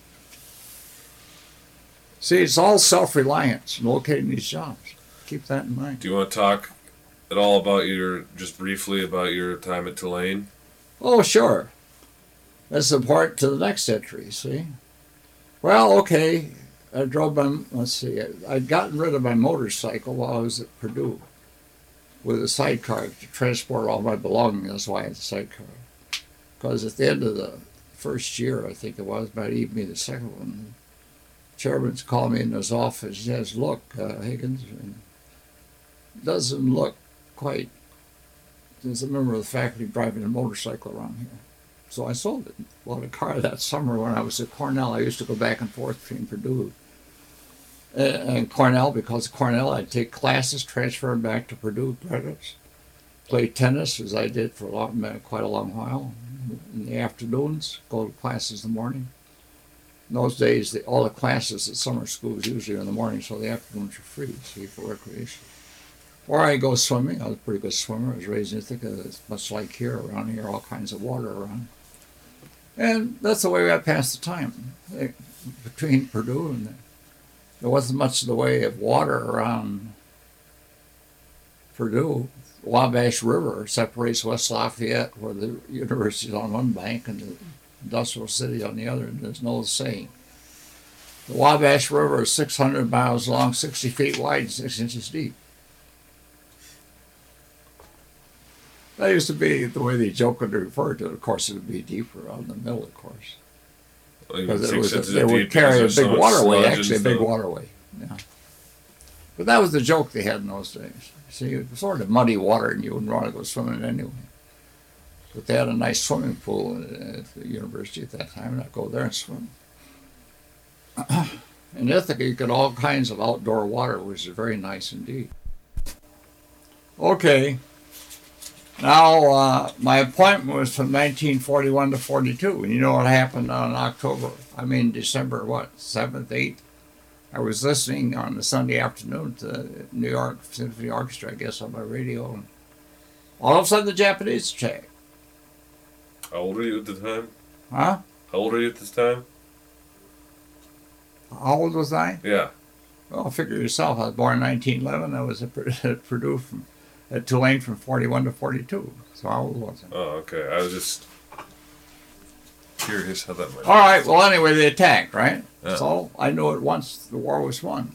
See, it's all self-reliance in locating these jobs. Keep that in mind. Do you want to talk at all about just briefly about your time at Tulane? Oh, sure. That's important to the next entry, see? Well, okay, I drove I'd gotten rid of my motorcycle while I was at Purdue with a sidecar to transport all my belongings. That's why I had a sidecar. Because at the end of the first year, I think it was, about even the second one, the chairman's called me in his office. He says, look, Higgins, it doesn't look quite as a member of the faculty driving a motorcycle around here. So I sold it. Bought a car that summer when I was at Cornell. I used to go back and forth between Purdue and Cornell, because at Cornell I'd take classes, transfer them back to Purdue credits, play tennis, as I did for quite a long while, in the afternoons, go to classes in the morning. In those days, all the classes at summer schools usually are in the morning, so the afternoons were free, see, for recreation. Or I go swimming. I was a pretty good swimmer. I was raised in Ithaca. It's much like here, around here, all kinds of water around. And that's the way I passed the time between Purdue and there wasn't much in the way of water around Purdue. The Wabash River separates West Lafayette, where the university is on one bank, and the industrial city on the other, and there's no saying. The Wabash River is 600 miles long, 60 feet wide, and 6 inches deep. That used to be the way they jokingly referred to it. Of course, it would be deeper out in the middle, of course. Because they would carry a big waterway, actually, a big waterway. Yeah. But that was the joke they had in those days. See, it was sort of muddy water, and you wouldn't want to go swimming anyway. But they had a nice swimming pool at the university at that time, and I'd go there and swim. In Ithaca, you get all kinds of outdoor water, which is very nice indeed. Okay. Now, my appointment was from 1941 to 42. And you know what happened on December, 7th, 8th? I was listening on a Sunday afternoon to New York Symphony Orchestra, I guess, on my radio. And all of a sudden, the Japanese attacked. How old were you at the time? Huh? How old were you at this time? How old was I? Yeah. Well, figure yourself. I was born in 1911. I was at Purdue at Tulane from 41 to 42. So how old was I? Oh, okay. I was just curious how that might. All right. Well, anyway, they attacked, right? Yeah. So I knew at once the war was won.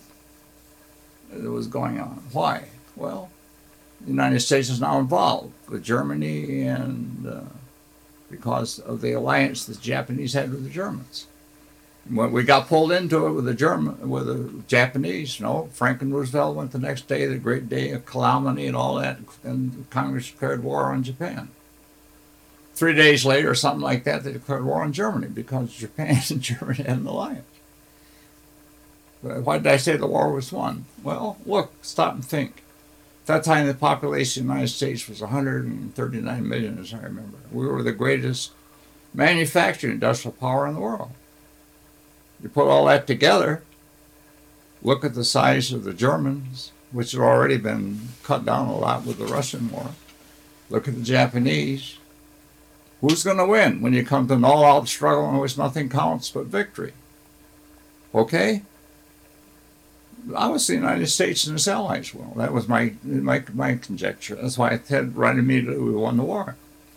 It was going on. Why? Well, the United States is now involved with Germany, and because of the alliance the Japanese had with the Germans. When we got pulled into it with the Japanese, Franklin Roosevelt went the next day, the great day of calamity and all that, and Congress declared war on Japan. 3 days later, or something like that, they declared war on Germany because Japan and Germany had an alliance. But why did I say the war was won? Well, look, stop and think. At that time, the population of the United States was 139 million, as I remember. We were the greatest manufacturing industrial power in the world. You put all that together, look at the size of the Germans, which had already been cut down a lot with the Russian war. Look at the Japanese. Who's going to win when you come to an all-out struggle in which nothing counts but victory? Okay? Obviously, the United States and its allies will. That was my conjecture. That's why I said right immediately we won the war.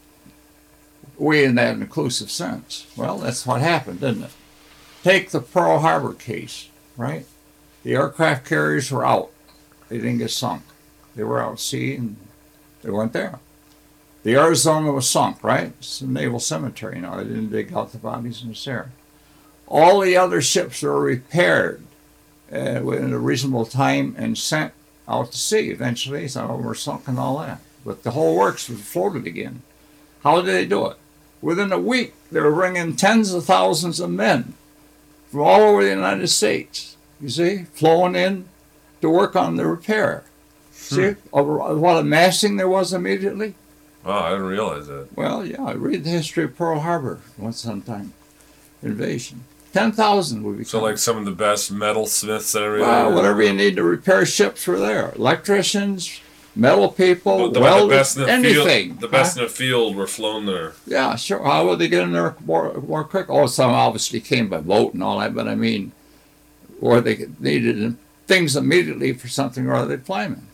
We in that inclusive sense. Well, that's what happened, didn't it? Take the Pearl Harbor case, right? The aircraft carriers were out. They didn't get sunk. They were out at sea and they weren't there. The Arizona was sunk, right? It's a naval cemetery now. They didn't dig out the bodies in the air. All the other ships were repaired within a reasonable time and sent out to sea. Eventually, some of them were sunk and all that. But the whole works was floated again. How did they do it? Within a week, they were bringing tens of thousands of men from all over the United States, you see, flowing in to work on the repair. See what a massing there was immediately? Oh, I didn't realize that. Well, yeah, read the history of Pearl Harbor once sometime. Invasion. 10,000 would be. So like some of the best metalsmiths and everything? Well, whatever you need to repair ships were there. Electricians, metal people, welders, anything. The best in the field were flown there. Yeah, sure. How would they get in there more quick? Oh, some obviously came by boat and all that, but I mean, or they needed things immediately for something or other, they'd fly them in.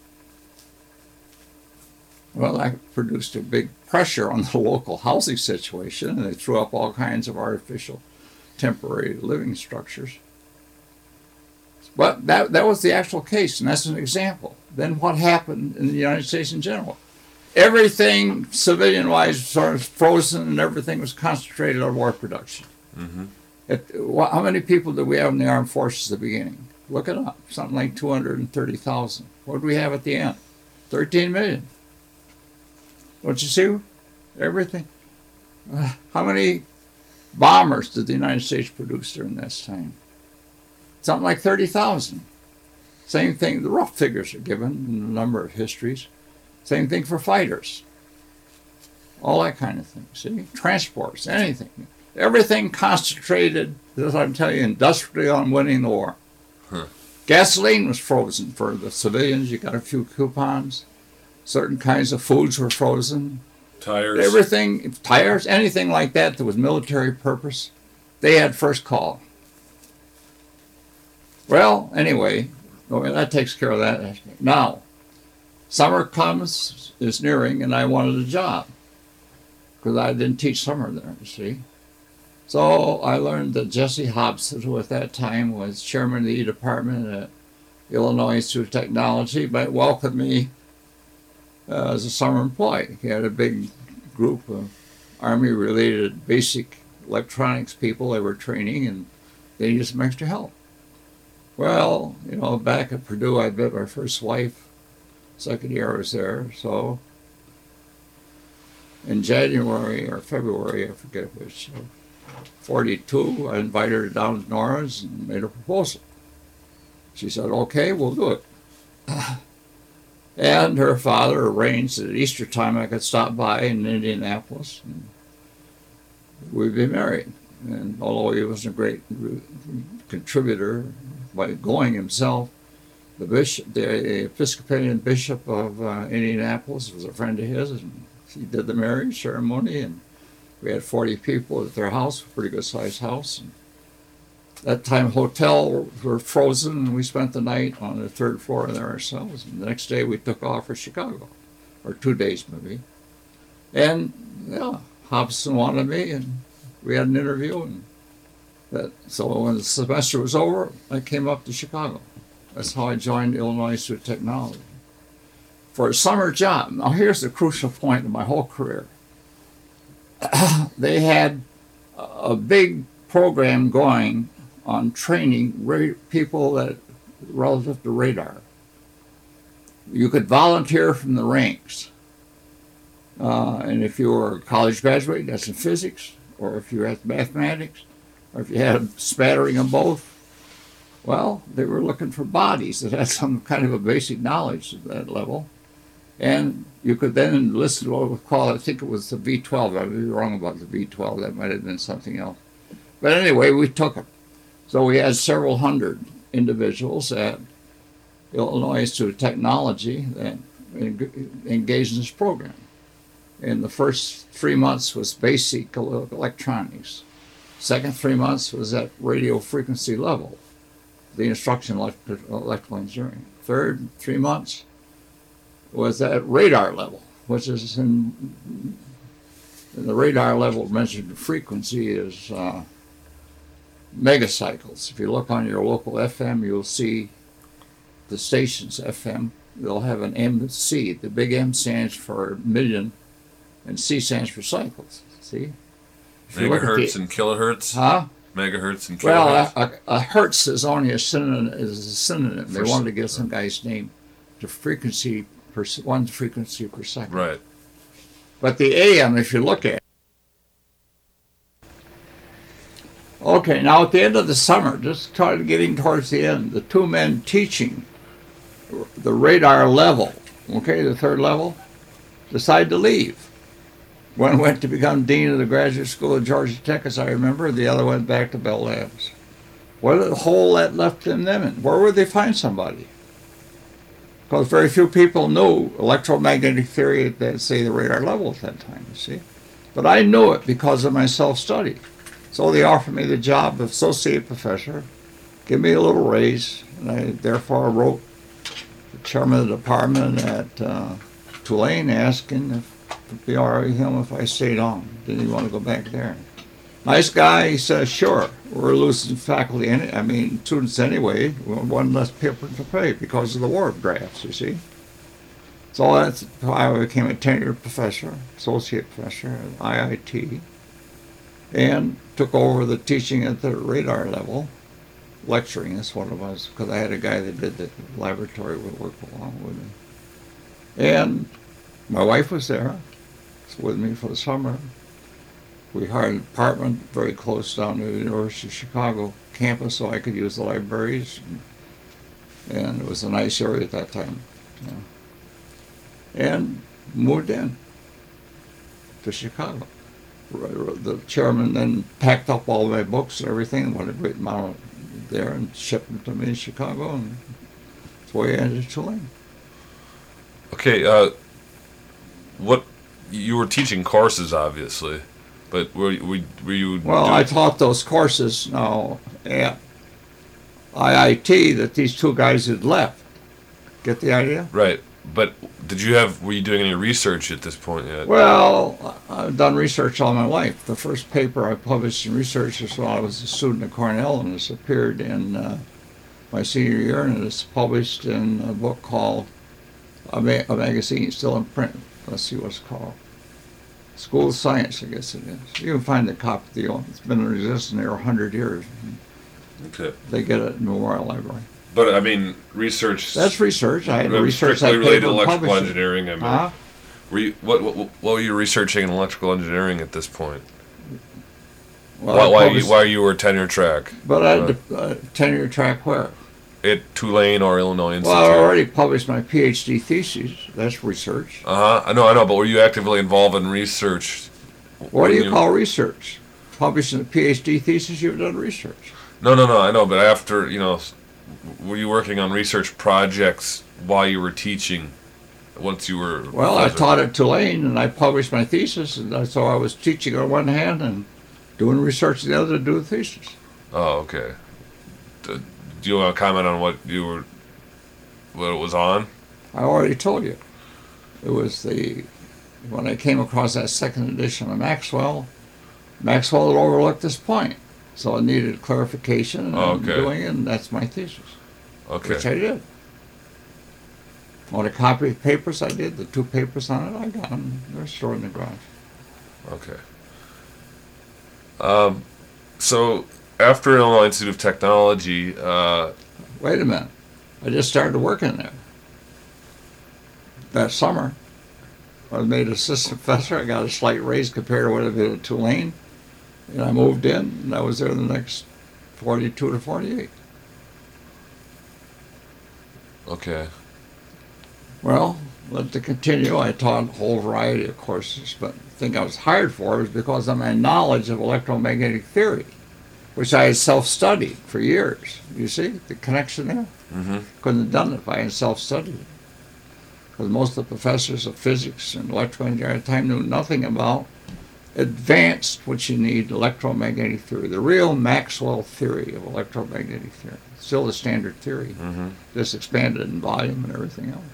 Well, that produced a big pressure on the local housing situation, and they threw up all kinds of artificial temporary living structures. But that was the actual case, and that's an example. Then what happened in the United States in general? Everything civilian-wise was sort of frozen, and everything was concentrated on war production. Mm-hmm. How many people did we have in the armed forces at the beginning? Look it up. Something like 230,000. What did we have at the end? 13 million. Don't you see? Everything. How many bombers did the United States produce during this time? Something like 30,000. Same thing, the rough figures are given in a number of histories. Same thing for fighters. All that kind of thing, see? Transports, anything. Everything concentrated, as I'm telling you, industrially on winning the war. Huh. Gasoline was frozen for the civilians. You got a few coupons. Certain kinds of foods were frozen. Tires. Everything, tires, anything like that was military purpose, they had first call. Well, anyway, that takes care of that. Now, summer is nearing, and I wanted a job because I didn't teach summer there, you see. So I learned that Jesse Hobson, who at that time was chairman of the E Department at Illinois Institute of Technology, welcomed me as a summer employee. He had a big group of Army-related basic electronics people they were training, and they needed some extra help. Well, back at Purdue, I met my first wife. Second year I was there, so in January or February, I forget which, 42, I invited her down to Nora's and made a proposal. She said, okay, we'll do it. And her father arranged that at Easter time I could stop by in Indianapolis and we'd be married. And although he wasn't a great contributor by going himself, the Episcopalian bishop of Indianapolis was a friend of his, and he did the marriage ceremony, and we had 40 people at their house, a pretty good sized house. And that time hotels were frozen, and we spent the night on the third floor there ourselves. And the next day we took off for Chicago, or 2 days maybe. And yeah, Hobson wanted me, and we had an interview. And so when the semester was over, I came up to Chicago. That's how I joined Illinois Institute of Technology for a summer job. Now here's the crucial point in my whole career. They had a big program going on training people that relative to radar. You could volunteer from the ranks. And if you were a college graduate, that's in physics, or if you had mathematics, or if you had a smattering of both, well, they were looking for bodies that had some kind of a basic knowledge at that level. And you could then enlist what we call, I think it was the V12. I may be wrong about the V12. That might have been something else. But anyway, we took it. So we had several hundred individuals at Illinois Institute of Technology that engaged in this program. And the first 3 months was basic electronics. Second 3 months was at radio frequency level, the instruction electrical engineering. Third 3 months was at radar level, which is in the radar level measured frequency is megacycles. If you look on your local FM, you'll see the stations FM. They'll have an MC. The big M stands for million, and C stands for cycles. See? Megahertz and kilohertz? Huh? Megahertz and kilohertz? Well, a hertz is only a synonym. They wanted to give some guy's name to frequency, one frequency per second. Right. But the AM, if you look at it. Okay, now at the end of the summer, just getting towards the end, the two men teaching the radar level, okay, the third level, decided to leave. One went to become dean of the graduate school at Georgia Tech, as I remember. The other went back to Bell Labs. What a hole that left them in. Where would they find somebody? Because very few people knew electromagnetic theory at, say, the radar level at that time, you see. But I knew it because of my self-study. So they offered me the job of associate professor, give me a little raise, and I therefore wrote the chairman of the department at Tulane asking if it'd be all right with him if I stayed on. Didn't he want to go back there? Nice guy, he says, sure. We're losing faculty, students anyway. One less people to pay because of the war drafts, you see. So that's how I became a tenured professor, associate professor at IIT, and took over the teaching at the radar level, lecturing. That's what it was, because I had a guy that did the laboratory would work along with me. And my wife was there, with me for the summer. We hired an apartment very close down to the University of Chicago campus so I could use the libraries. And it was a nice area at that time. Yeah. And moved in to Chicago. The chairman then packed up all my books and everything and wanted to write them out there and shipped them to me in Chicago. And that's why I ended up Tulane. Okay, what you were teaching courses, obviously, but were you? Well, I taught those courses now at IIT that these two guys had left. Get the idea? Right, but were you doing any research at this point yet? Well, I've done research all my life. The first paper I published in research was while I was a student at Cornell, and it's appeared in my senior year, and it's published in a book called a magazine, still in print. Let's see what it's called. School of Science, I guess it is. You can find the copy. It's been in existence there 100 years. Okay. They get it in the Memorial Library. But, research... That's research. I had research strictly that related to electrical engineering. Huh? What were you researching in electrical engineering at this point? Well, why you were tenure track? But I had a tenure track where? at Tulane or Illinois Institute? Well, I already published my PhD thesis. That's research. I know, but were you actively involved in research? What do you call research? Publishing a PhD thesis, you've done research. No, I know, but after, were you working on research projects while you were teaching? Once you were... Well, I taught at Tulane, and I published my thesis, and so I was teaching on one hand and doing research on the other to do the thesis. Oh, okay. Do you want to comment on what it was on? I already told you. It was when I came across that second edition of Maxwell had overlooked this point. So I needed clarification, and I'm doing it, and that's my thesis. Okay. Which I did. On a copy of papers I did, the 2 papers on it, I got them. They're stored in the garage. Okay. So after Illinois Institute of Technology... Wait a minute. I just started working there. That summer, I was made assistant professor. I got a slight raise compared to what I did at Tulane. And I moved in, and I was there the next 42 to 48. Okay. Well, to continue, I taught a whole variety of courses, but the thing I was hired for was because of my knowledge of electromagnetic theory, which I had self-studied for years. You see the connection there? Mm-hmm. Couldn't have done it if I had self-studied it. Because most of the professors of physics and electrical engineering at the time knew nothing about advanced, what you need, electromagnetic theory, the real Maxwell theory of electromagnetic theory. Still the standard theory, just expanded in volume and everything else.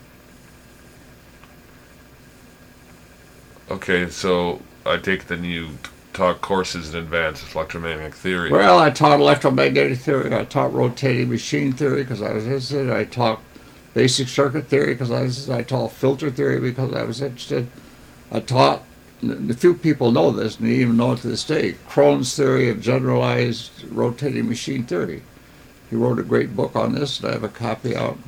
Okay, so I take then you taught courses in advanced electromagnetic theory. Well, I taught electromagnetic theory. I taught rotating machine theory because I was interested. I taught basic circuit theory because I was interested. I taught filter theory because I was interested. I taught, a few people know this, and they even know it to this day, Krone's theory of generalized rotating machine theory. He wrote a great book on this, and I have a copy out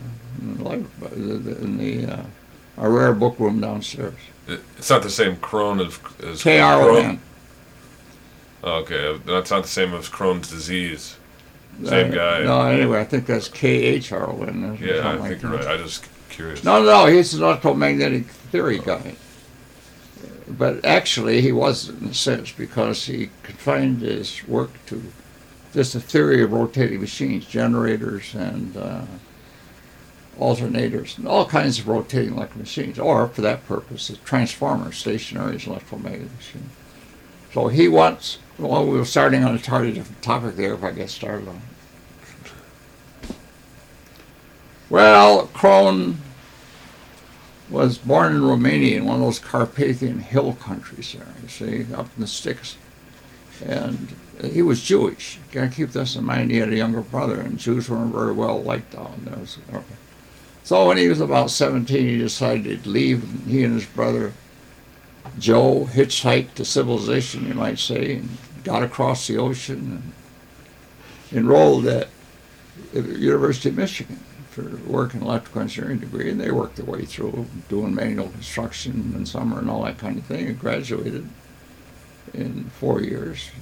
in our rare book room downstairs. It's not the same Crohn as K-R-O-N. Okay, that's not the same as Crohn's disease. Same guy. No, anyway, I think that's K-H-R-O-N. Yeah, I think you're right. I just curious. No, he's an electromagnetic theory guy. But actually, he wasn't in a sense because he confined his work to just the theory of rotating machines, generators and alternators, and all kinds of rotating electric machines, or for that purpose, the transformers, stationary as electromagnetic machines. So he wants, well, we were starting on a totally different topic there if I get started on it. Well, Krohn was born in Romania, in one of those Carpathian hill countries there, you see, up in the sticks. And he was Jewish. You got to keep this in mind. He had a younger brother, and Jews weren't very well liked down there. So when he was about 17, he decided to leave. And he and his brother Joe hitchhiked to civilization, you might say, and got across the ocean and enrolled at the University of Michigan for work in electrical engineering degree. And they worked their way through doing manual construction in summer and all that kind of thing, and graduated in 4 years.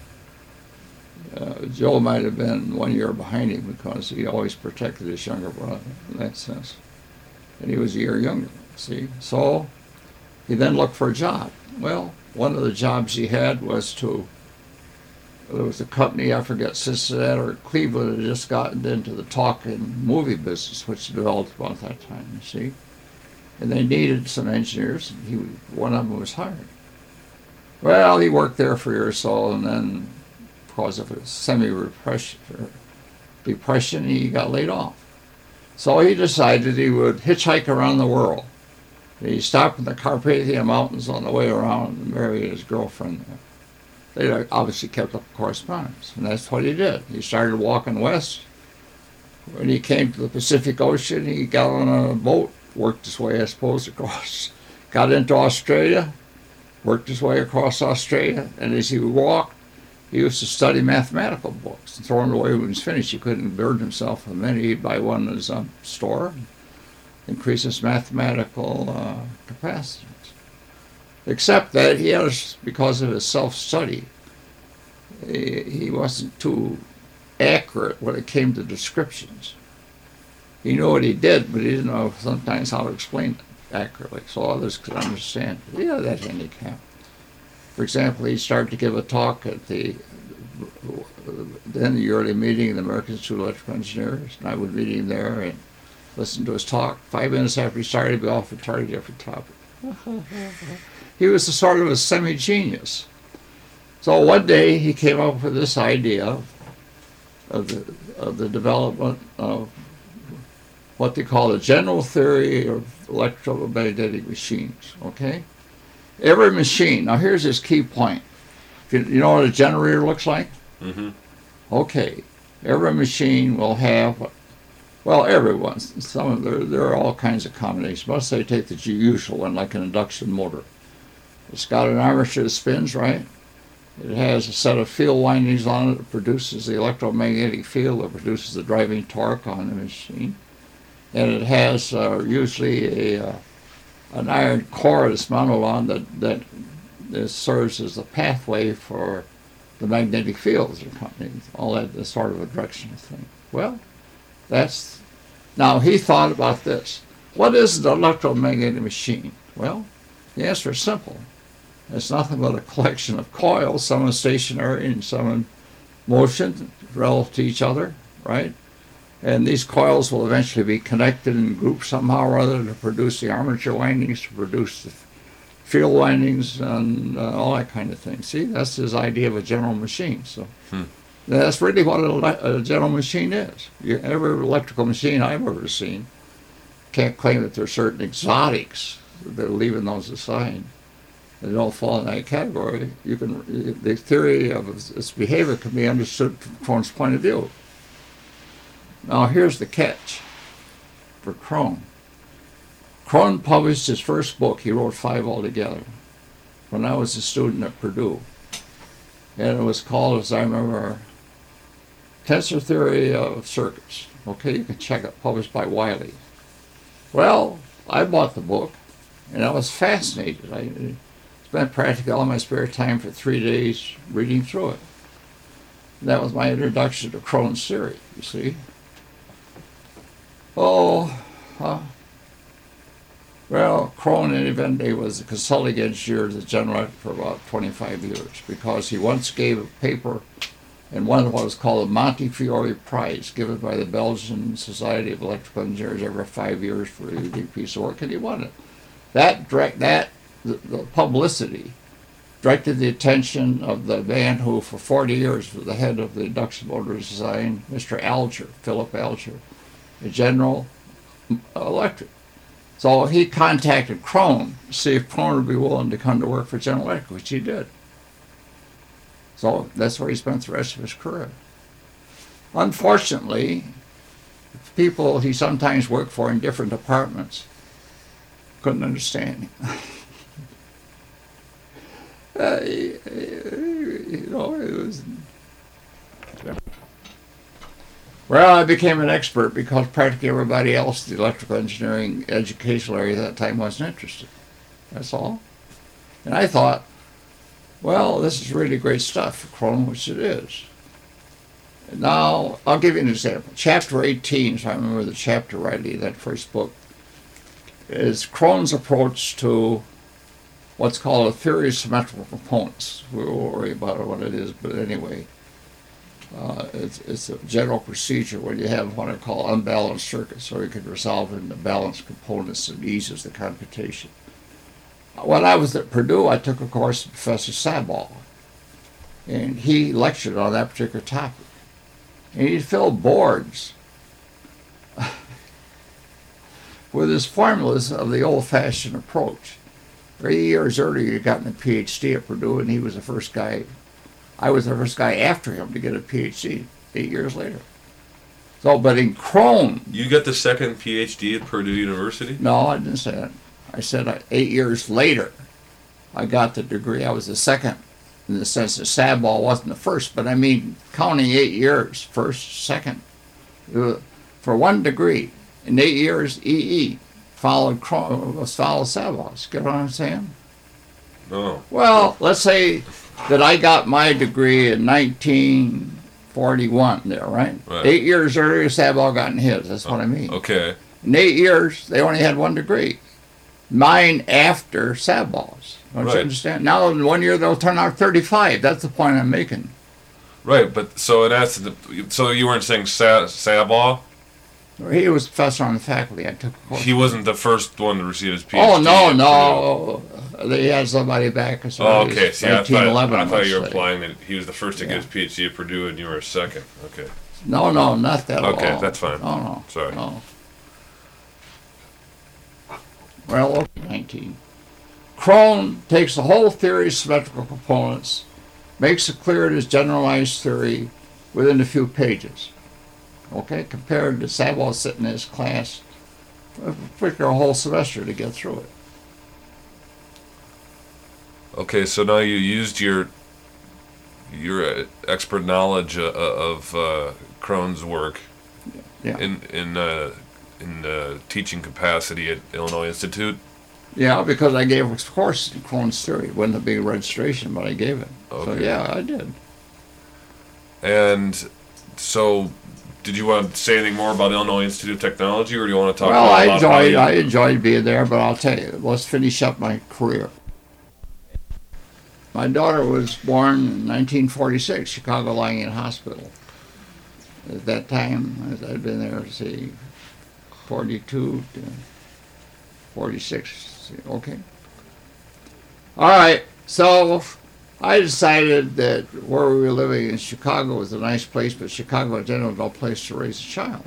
Joe might have been 1 year behind him because he always protected his younger brother in that sense. And he was a year younger, see. So he then looked for a job. Well, one of the jobs he had was there was a company, I forget, Cincinnati or Cleveland, had just gotten into the talk and movie business, which developed about that time, you see. And they needed some engineers, and one of them was hired. Well, he worked there for a year or so, and then because of a depression, he got laid off. So he decided he would hitchhike around the world. He stopped in the Carpathian Mountains on the way around and married his girlfriend there. They obviously kept up correspondence, and that's what he did. He started walking west. When he came to the Pacific Ocean, he got on a boat, worked his way, I suppose, across, got into Australia, worked his way across Australia, and as he walked, he used to study mathematical books and throw them away when he was finished. He couldn't burden himself with many. He'd buy one in his store, increase his mathematical capacities. Except that he had, because of his self-study, he wasn't too accurate when it came to descriptions. He knew what he did, but he didn't know sometimes how to explain it accurately, so others could understand. He had that handicap. For example, he started to give a talk at the yearly meeting of the American Institute of Electrical Engineers, and I would meet him there and listen to his talk. 5 minutes after he started, he'd be off a entirely different topic. He was a sort of a semi-genius. So one day he came up with this idea of the development of what they call the general theory of electromagnetic machines, okay? Every machine, now here's his key point. You know what a generator looks like? Mm-hmm. Okay, every machine will have, well, everyone, there are all kinds of combinations. Let's say take the usual one, like an induction motor. It's got an armature that spins, right? It has a set of field windings on it that produces the electromagnetic field that produces the driving torque on the machine. And it has usually an iron core that's mounted on that serves as a pathway for the magnetic fields accompanying all that, the sort of a directional thing. Well, now he thought about this. What is an electromagnetic machine? Well, the answer is simple. It's nothing but a collection of coils, some are stationary and some in motion relative to each other, right? And these coils will eventually be connected in groups somehow or other to produce the armature windings, to produce the field windings, and all that kind of thing. See, that's his idea of a general machine. So that's really what a general machine is. Every electrical machine I've ever seen can't claim that there are certain exotics. They're leaving those aside. They don't fall in that category. The theory of its behavior can be understood from Krone's point of view. Now here's the catch for Krone. Krone published his first book. He wrote 5 altogether when I was a student at Purdue. And it was called, as I remember, Tensor Theory of Circuits. Okay, you can check it, published by Wiley. Well, I bought the book, and I was fascinated. I spent practically all my spare time for 3 days reading through it. And that was my introduction to Krone's theory, you see. Well, Krone eventually was a consulting engineer to General Electric for about 25 years because he once gave a paper and won what was called the Montefiore Prize, given by the Belgian Society of Electrical Engineers every 5 years for a unique piece of work, and he won it. The publicity directed the attention of the man who for 40 years was the head of the induction motor design, Mr. Alger, Philip Alger, at General Electric. So he contacted Krone to see if Krone would be willing to come to work for General Electric, which he did. So that's where he spent the rest of his career. Unfortunately, people he sometimes worked for in different departments couldn't understand him. It was... Well, I became an expert because practically everybody else in the electrical engineering educational area at that time wasn't interested. That's all. And I thought, well, this is really great stuff for Krone, which it is. And now, I'll give you an example. Chapter 18, so I remember the chapter rightly, that first book, is Krone's approach to what's called a theory of symmetrical components. We won't worry about what it is, but anyway. It's a general procedure when you have what I call unbalanced circuits, so you can resolve it into balanced components and eases the computation. When I was at Purdue, I took a course with Professor Sabal, and he lectured on that particular topic. And he'd fill boards with his formulas of the old-fashioned approach. 3 years earlier, he'd gotten a PhD at Purdue, and he was the first guy. I was the first guy after him to get a PhD 8 years later. So, but in Krone... You got the second PhD at Purdue University? No, I didn't say that. I said 8 years later, I got the degree. I was the second, in the sense that Sabal wasn't the first, but I mean, counting 8 years, first, second. For 1 degree, in 8 years, EE followed Sabal. Get what I'm saying? No. Well, let's say that I got my degree in 19 41 there, right? Right. 8 years earlier, Sabal gotten his. That's what I mean. Okay. In 8 years, they only had 1 degree. Mine after Sabal's. Don't you Right. understand? Now in 1 year, they'll turn out 35. That's the point I'm making. Right, but so it has to. So you weren't saying Sabal? He was professor on the faculty. I took a course. He wasn't the first one to receive his PhD. Oh, no, at no. They had somebody back as Oh, early okay. as See, I 1911. thought you were let's say. implying that he was the first to Yeah. get his PhD at Purdue and you were second. Okay. No, not that at all. Okay, that's fine. No. Sorry. No. Well, okay, 19. Krohn takes the whole theory of symmetrical components, makes it clear in his generalized theory within a few pages. Okay, compared to Sabal sitting in his class for a whole semester to get through it. Okay, so now you used your expert knowledge of Crohn's work Yeah. in teaching capacity at Illinois Institute. Yeah, because I gave a course in Krohn's theory. It wasn't a big registration, but I gave it. So Okay. yeah, I did. And so, did you want to say anything more about Illinois Institute of Technology, or do you want to talk Well, about how you- I enjoyed being there, but I'll tell you, let's finish up my career. My daughter was born in 1946, Chicago Langone Hospital. At that time, I'd been there, see, 42 to 46. Okay. All right. So I decided that where we were living in Chicago was a nice place, but Chicago in general was no place to raise a child.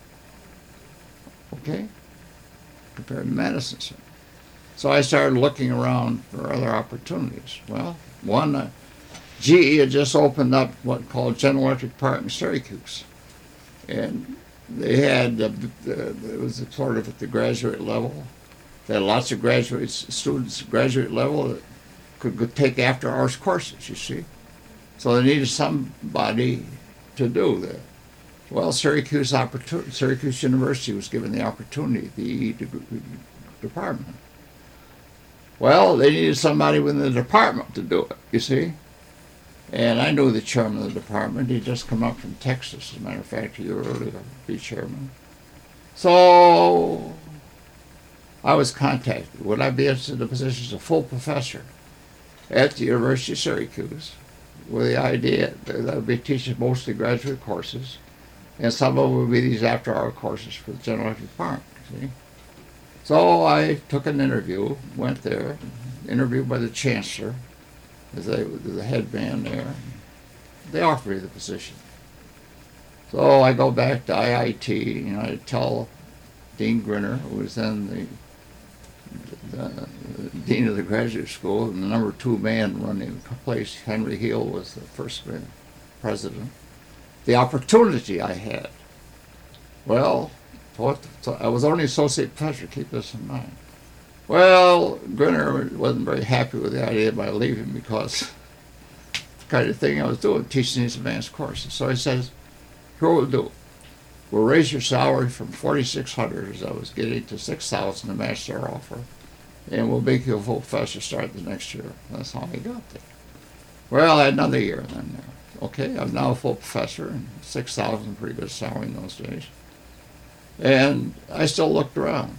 Okay? Compared to Madison Center. So I started looking around for other opportunities. Well, one, GE had just opened up what called General Electric Park in Syracuse. And they had, it was sort of at the graduate level. They had lots of graduate students, graduate level, that could take after hours courses, you see. So they needed somebody to do that. Well, Syracuse University was given the opportunity, the EE department. Well, they needed somebody within the department to do it, you see. And I knew the chairman of the department. He'd just come up from Texas. As a matter of fact, he was earlier to be chairman. So I was contacted. Would I be interested in the position as a full professor at the University of Syracuse, with the idea that I would be teaching mostly graduate courses, and some of them would be these after-hour courses for the General Electric Park, see? So I took an interview, went there, interviewed by the chancellor, as the head man there. They offered me the position. So I go back to IIT, I tell Dean Grinner, who was then the dean of the graduate school, and the number 2 man running the place, Henry Heel, was the first president, the opportunity I had. Well, I was only associate professor, keep this in mind. Well, Grinner wasn't very happy with the idea of my leaving because the kind of thing I was doing, teaching these advanced courses. So he says, here we'll do. We'll raise your salary from $4,600 as I was getting to $6,000 to match their offer, and we'll make you a full professor start the next year. That's how I got there. Well, I had another year then there. Okay, I'm now a full professor, and $6,000, pretty good salary in those days. And I still looked around.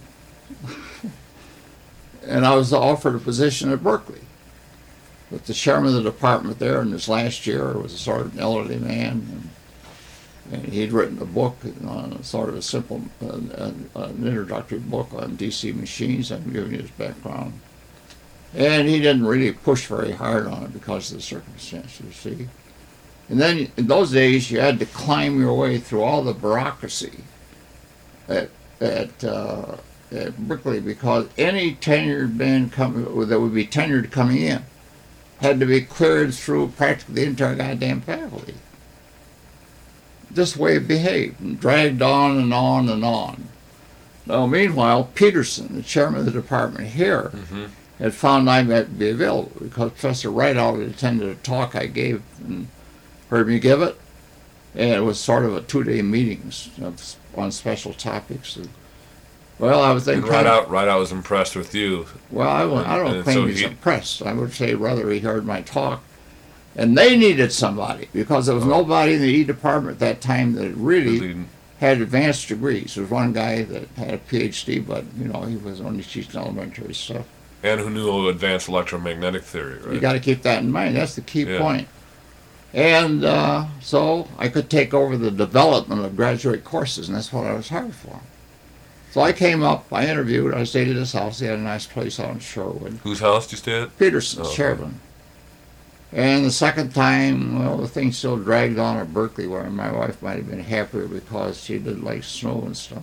And I was offered a position at Berkeley. But the chairman of the department there in his last year was a sort of an elderly man. And he'd written a book on sort of a simple, an introductory book on DC machines. I'm giving you his background. And he didn't really push very hard on it because of the circumstances, you see. And then in those days, you had to climb your way through all the bureaucracy at Berkeley, because any tenured man that would be tenured coming in had to be cleared through practically the entire goddamn faculty. This way it behaved, and dragged on and on and on. Now, meanwhile, Peterson, the chairman of the department here, had found I might be available because Professor Rideout had attended a talk I gave and heard me give it. And it was sort of a 2-day meetings on special topics. Well, I was thinking. Rideout was impressed with you. Well, I don't and claim so he's impressed. I would say rather he heard my talk And they needed somebody because there was nobody in the E department at that time that really had advanced degrees. There was one guy that had a PhD, but he was only teaching elementary stuff. And who knew advanced electromagnetic theory, right? You got to keep that in mind. That's the key point. And so I could take over the development of graduate courses, and that's what I was hired for. So I came up, I interviewed, I stayed at his house. He had a nice place out in Sherwood. Whose house did you stay at? Peterson's, Sherwood. And the second time, well, the thing still dragged on at Berkeley, where my wife might have been happier because she didn't like snow and stuff.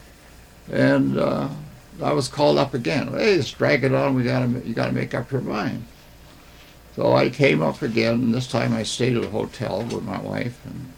And I was called up again. Hey, let's drag it on. You got to make up your mind. So I came up again, and this time I stayed at a hotel with my wife. And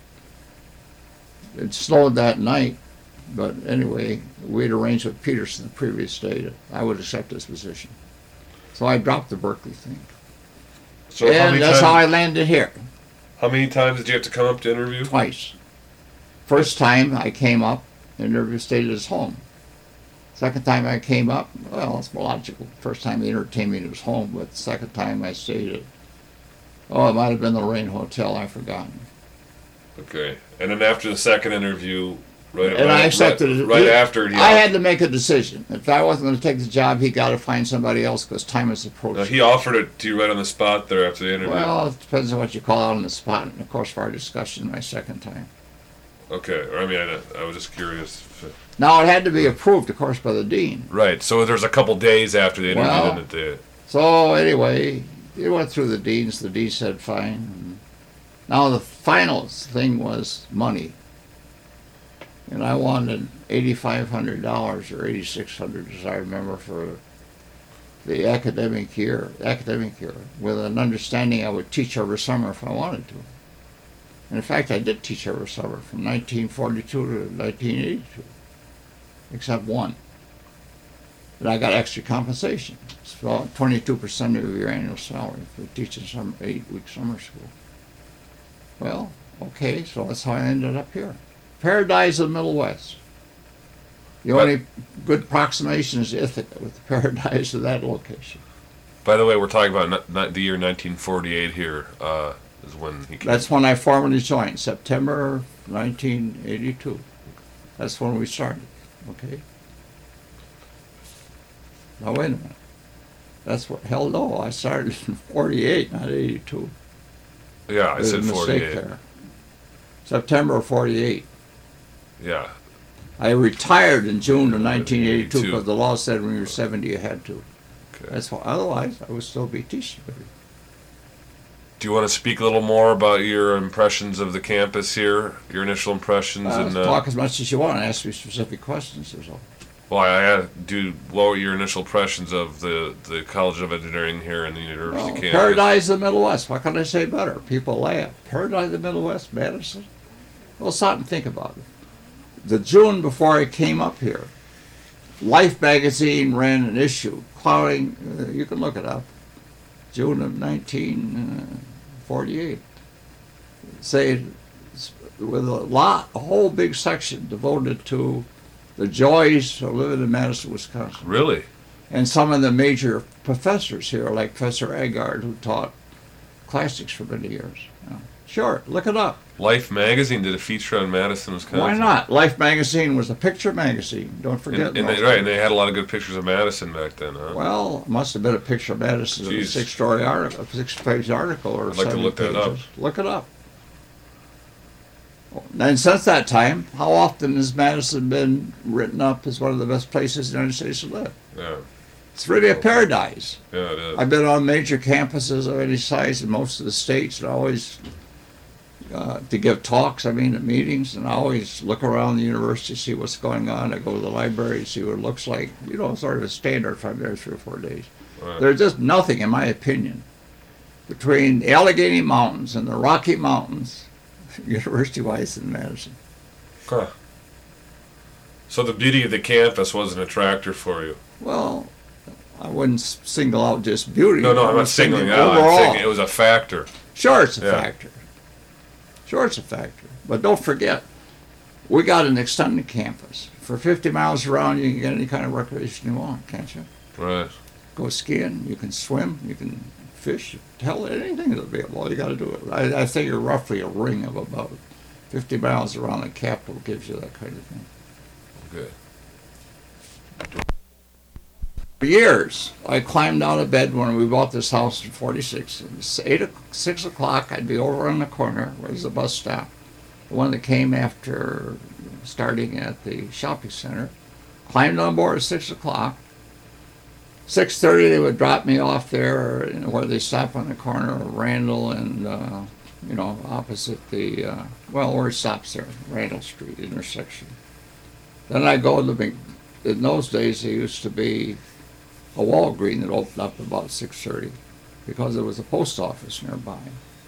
it snowed that night, but anyway, we'd arranged with Peterson the previous day that I would accept his position. So I dropped the Berkeley thing. So and that's how I landed here. How many times did you have to come up to interview? Twice. First time I came up, interview stayed at his home. Second time I came up, well, it's more logical. First time they entertained me at his home, but the second time I stayed at, it might have been the Lorraine Hotel, I've forgotten. Okay. And then after the second interview, I accepted it. Right after I had to make a decision. If I wasn't going to take the job, he got to find somebody else because time is approaching. Now, he offered it to you right on the spot there after the interview. Well, it depends on what you call out on the spot. And of course, for our discussion, my second time. Okay. I was just curious. Now, it had to be approved, of course, by the dean. Right. So there's a couple days after the interview. So anyway, it went through the deans. The dean said fine. And now the final thing was money. And I wanted $8,500 or $8,600, as I remember, for the academic year, with an understanding I would teach over summer if I wanted to. And in fact, I did teach over summer from 1942 to 1982, except one. And I got extra compensation. It's about 22% of your annual salary for teaching some 8-week summer school. Well, okay, so that's how I ended up here. Paradise of the Middle West. The only good approximation is Ithaca with the paradise of that location. By the way, we're talking about the year 1948 here is when he came. That's when I formally joined, September 1982. That's when we started, okay? Now, wait a minute. That's what, hell no, I started in 48, not 82. Yeah, I said 48. There. September of 48. Yeah. I retired in June of 1982 because the law said when you were 70 you had to. Okay. That's why. Otherwise, I would still be teaching. Do you want to speak a little more about your impressions of the campus here? Your initial impressions? Talk as much as you want. Ask me specific questions. Or so. Well, what were your initial impressions of the College of Engineering here in the university campus? Paradise of the Middle West. What can I say better? People laugh. Paradise of the Middle West, Madison. Well, stop and think about it. The June before I came up here, Life magazine ran an issue clouding, you can look it up, June of 1948. Say, with a whole big section devoted to the joys of living in Madison, Wisconsin. Really? And some of the major professors here, like Professor Agard, who taught classics for many years. Sure, look it up. Life magazine did a feature on Madison, Wisconsin. Why not? Life magazine was a picture magazine. Don't forget. And they had a lot of good pictures of Madison back then, huh? Well, it must have been a picture of Madison in a 6-page article or I'd like to look that up. Look it up. And since that time, how often has Madison been written up as one of the best places in the United States to live? Yeah. It's really a paradise. Yeah, it is. I've been on major campuses of any size in most of the states, and always to give talks, at meetings, and I always look around the university, see what's going on. I go to the library, see what it looks like. Sort of a standard if I'm there 3 or 4 days. Right. There's just nothing, in my opinion, between the Allegheny Mountains and the Rocky Mountains, university-wise, in Madison. Huh. So the beauty of the campus was an attractor for you? Well, I wouldn't single out just beauty. No, I'm not singling out. I'm saying it was a factor. Sure, it's a factor. Sure, it's a factor. But don't forget, we got an extended campus. For 50 miles around, you can get any kind of recreation you want, can't you? Right. go skiing, you can swim, you can fish, hell, anything is available. All you got to do it. I figure roughly a ring of about 50 miles around the capital gives you that kind of thing. Good. For years, I climbed out of bed when we bought this house in 46. It was 6 o'clock, I'd be over on the corner, where there's a bus stop. The one that came after starting at the shopping center. Climbed on board at 6 o'clock. 6:30 they would drop me off there, where they stop on the corner of Randall and, opposite the, where it stops there, Randall Street intersection. Then I go to in those days there used to be a Walgreens that opened up about 6:30 because there was a post office nearby,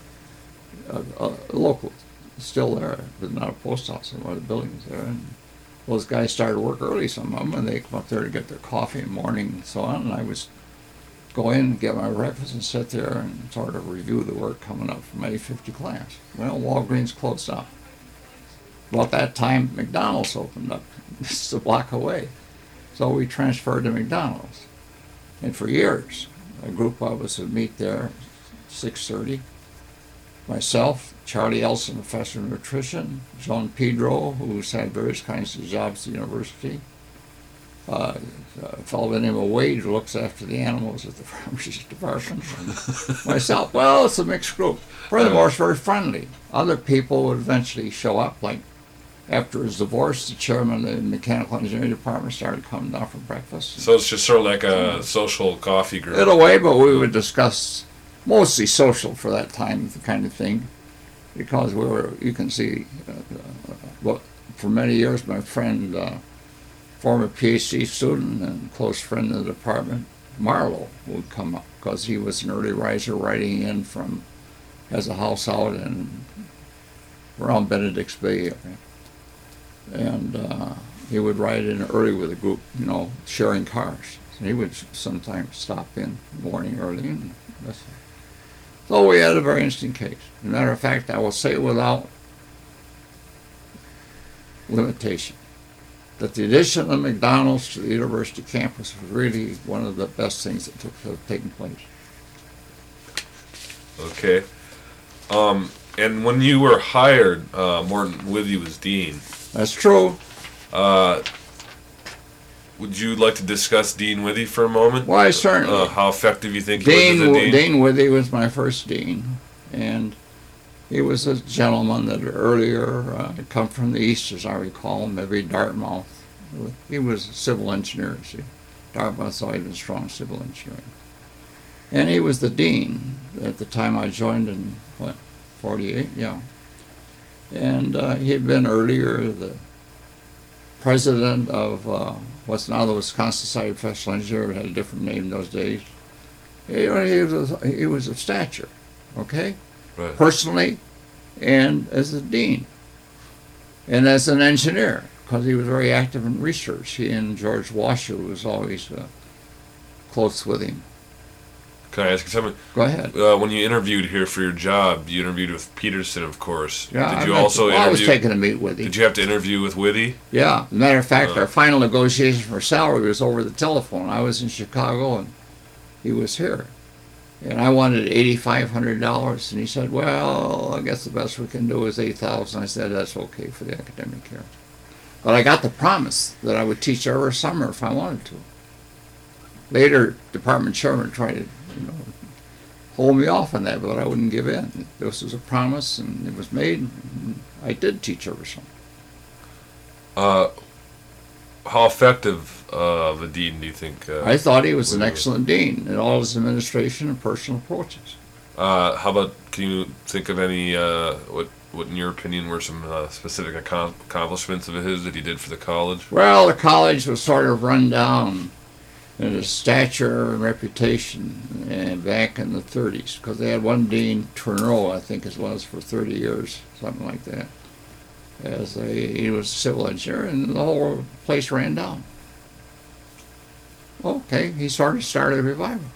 a local, still there, but not a post office in one of the buildings there. And those guys started work early, some of them, and they come up there to get their coffee in the morning and so on. And I was go in and get my breakfast and sit there and sort of review the work coming up from 8:50 class. Well, Walgreens closed up. About that time, McDonald's opened up. This is a block away. So we transferred to McDonald's. And for years, a group of us would meet there, 6:30. Myself, Charlie Elson, professor of nutrition, Joan Pedro, who's had various kinds of jobs at the university, a fellow by the name of Wade, who looks after the animals at the pharmacy department, and myself. Well, it's a mixed group. Furthermore, it's very friendly. Other people would eventually show up, like after his divorce, the chairman of the mechanical engineering department started coming down for breakfast. So it's just sort of like a social coffee group. In a way, but we would discuss mostly social for that time, the kind of thing, because we were, you can see, for many years, my friend, former PhD student and close friend of the department, Marlowe, would come up because he was an early riser writing in from, has a house out in around Benedict's Bay area. And he would ride in early with a group, sharing cars. So he would sometimes stop in the morning early and listen. So we had a very interesting case. As a matter of fact, I will say without limitation that the addition of McDonald's to the university campus was really one of the best things that have taken place. Okay. And when you were hired, Morton Withy was dean. That's true. Would you like to discuss Dean Withy for a moment? Why, certainly. How effective you think he was as a dean? Dean Withy was my first dean, and he was a gentleman that earlier had come from the East, as I recall, maybe Dartmouth. He was a civil engineer, see. Dartmouth's always been strong civil engineering. And he was the dean at the time I joined in, 48? Yeah. And he had been earlier the president of what's now the Wisconsin Society of Professional Engineers. It had a different name in those days. He was of stature, okay? Right. Personally, and as a dean, and as an engineer, because he was very active in research. He and George Washer was always close with him. Can I ask you something? Go ahead. When you interviewed here for your job, you interviewed with Peterson, of course. Yeah, Did you also interview? I was taking a meet with him. Did you have to interview with Withy? Yeah. As a matter of fact, our final negotiation for salary was over the telephone. I was in Chicago and he was here. And I wanted $8,500, and he said, well, I guess the best we can do is $8,000. I said, that's okay for the academic year. But I got the promise that I would teach every summer if I wanted to. Later, department chairman tried to, hold me off on that, but I wouldn't give in. This was a promise, and it was made, and I did teach every summer. How effective of a dean do you think? I thought he was an excellent dean in all his administration and personal approaches. How about, can you think of any, what in your opinion were some specific accomplishments of his that he did for the college? Well, the college was sort of run down in its stature and reputation back in the 30s, because they had one dean, Tourneau, I think it was, for 30 years, something like that. He was a civil engineer, and the whole place ran down. Okay, he sort of started a revival.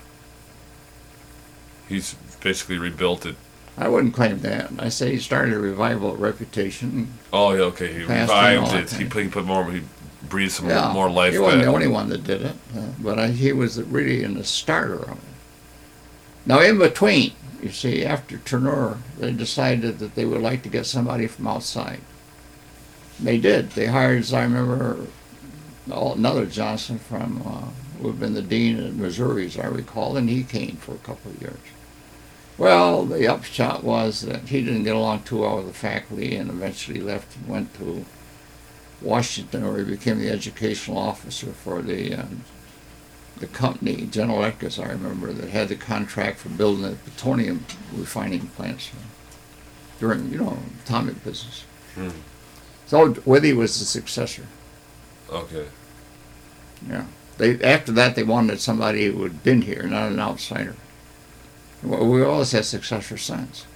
He's basically rebuilt it. I wouldn't claim that. I say he started a revival of reputation. Oh, yeah, okay. He revived it. He put more. He breathe some more life he wasn't back. the only one that did it, but he was really in the starter of it. Now, in between, you see, after Turnur, they decided that they would like to get somebody from outside. They did. They hired, as I remember, another Johnson from, who had been the dean at Missouri, as I recall, and he came for a couple of years. Well, the upshot was that he didn't get along too well with the faculty and eventually left and went to Washington, where he became the educational officer for the company, General Electric, as I remember, that had the contract for building the plutonium refining plants during, atomic business. Hmm. So Withy was the successor. Okay. Yeah. After that, they wanted somebody who had been here, not an outsider. Well, we always had successor sons.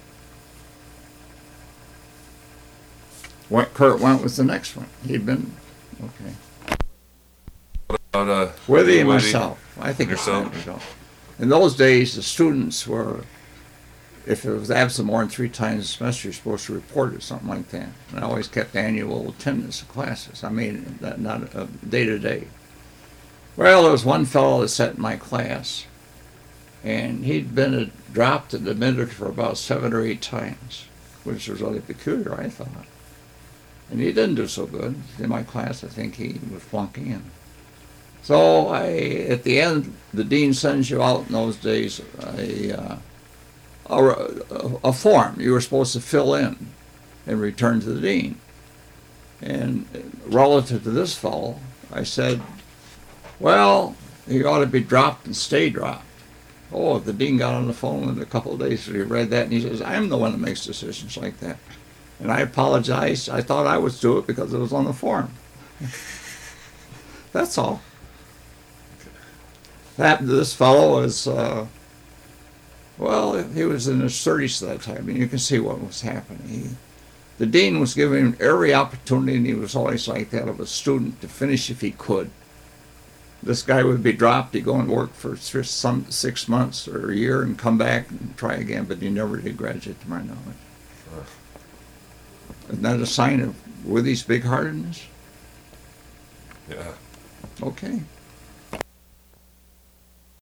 Kurt went with the next one. He'd been, okay. What about Withy and myself. I think it's time to go. In those days, the students were, if it was absent more than 3 times a semester, you're supposed to report it, something like that. And I always kept annual attendance of classes. I mean, not day to day. Well, there was one fellow that sat in my class, and he'd been dropped and admitted for about 7 or 8 times, which was really peculiar, I thought. And he didn't do so good. In my class, I think he was flunking in. So at the end, the dean sends you out in those days a form you were supposed to fill in and return to the dean. And relative to this fellow, I said, well, he ought to be dropped and stay dropped. Oh, the dean got on the phone in a couple of days, so he read that, and he says, I'm the one that makes decisions like that. And I apologized. I thought I would do it because it was on the form. That's all. This fellow was, well, he was in his 30s at that time, and you can see what was happening. The dean was giving him every opportunity, and he was always like that, of a student to finish if he could. This guy would be dropped, he'd go and work for some 6 months or a year and come back and try again, but he never did graduate, to my knowledge. Isn't that a sign of Withy's big-heartedness? Yeah. Okay.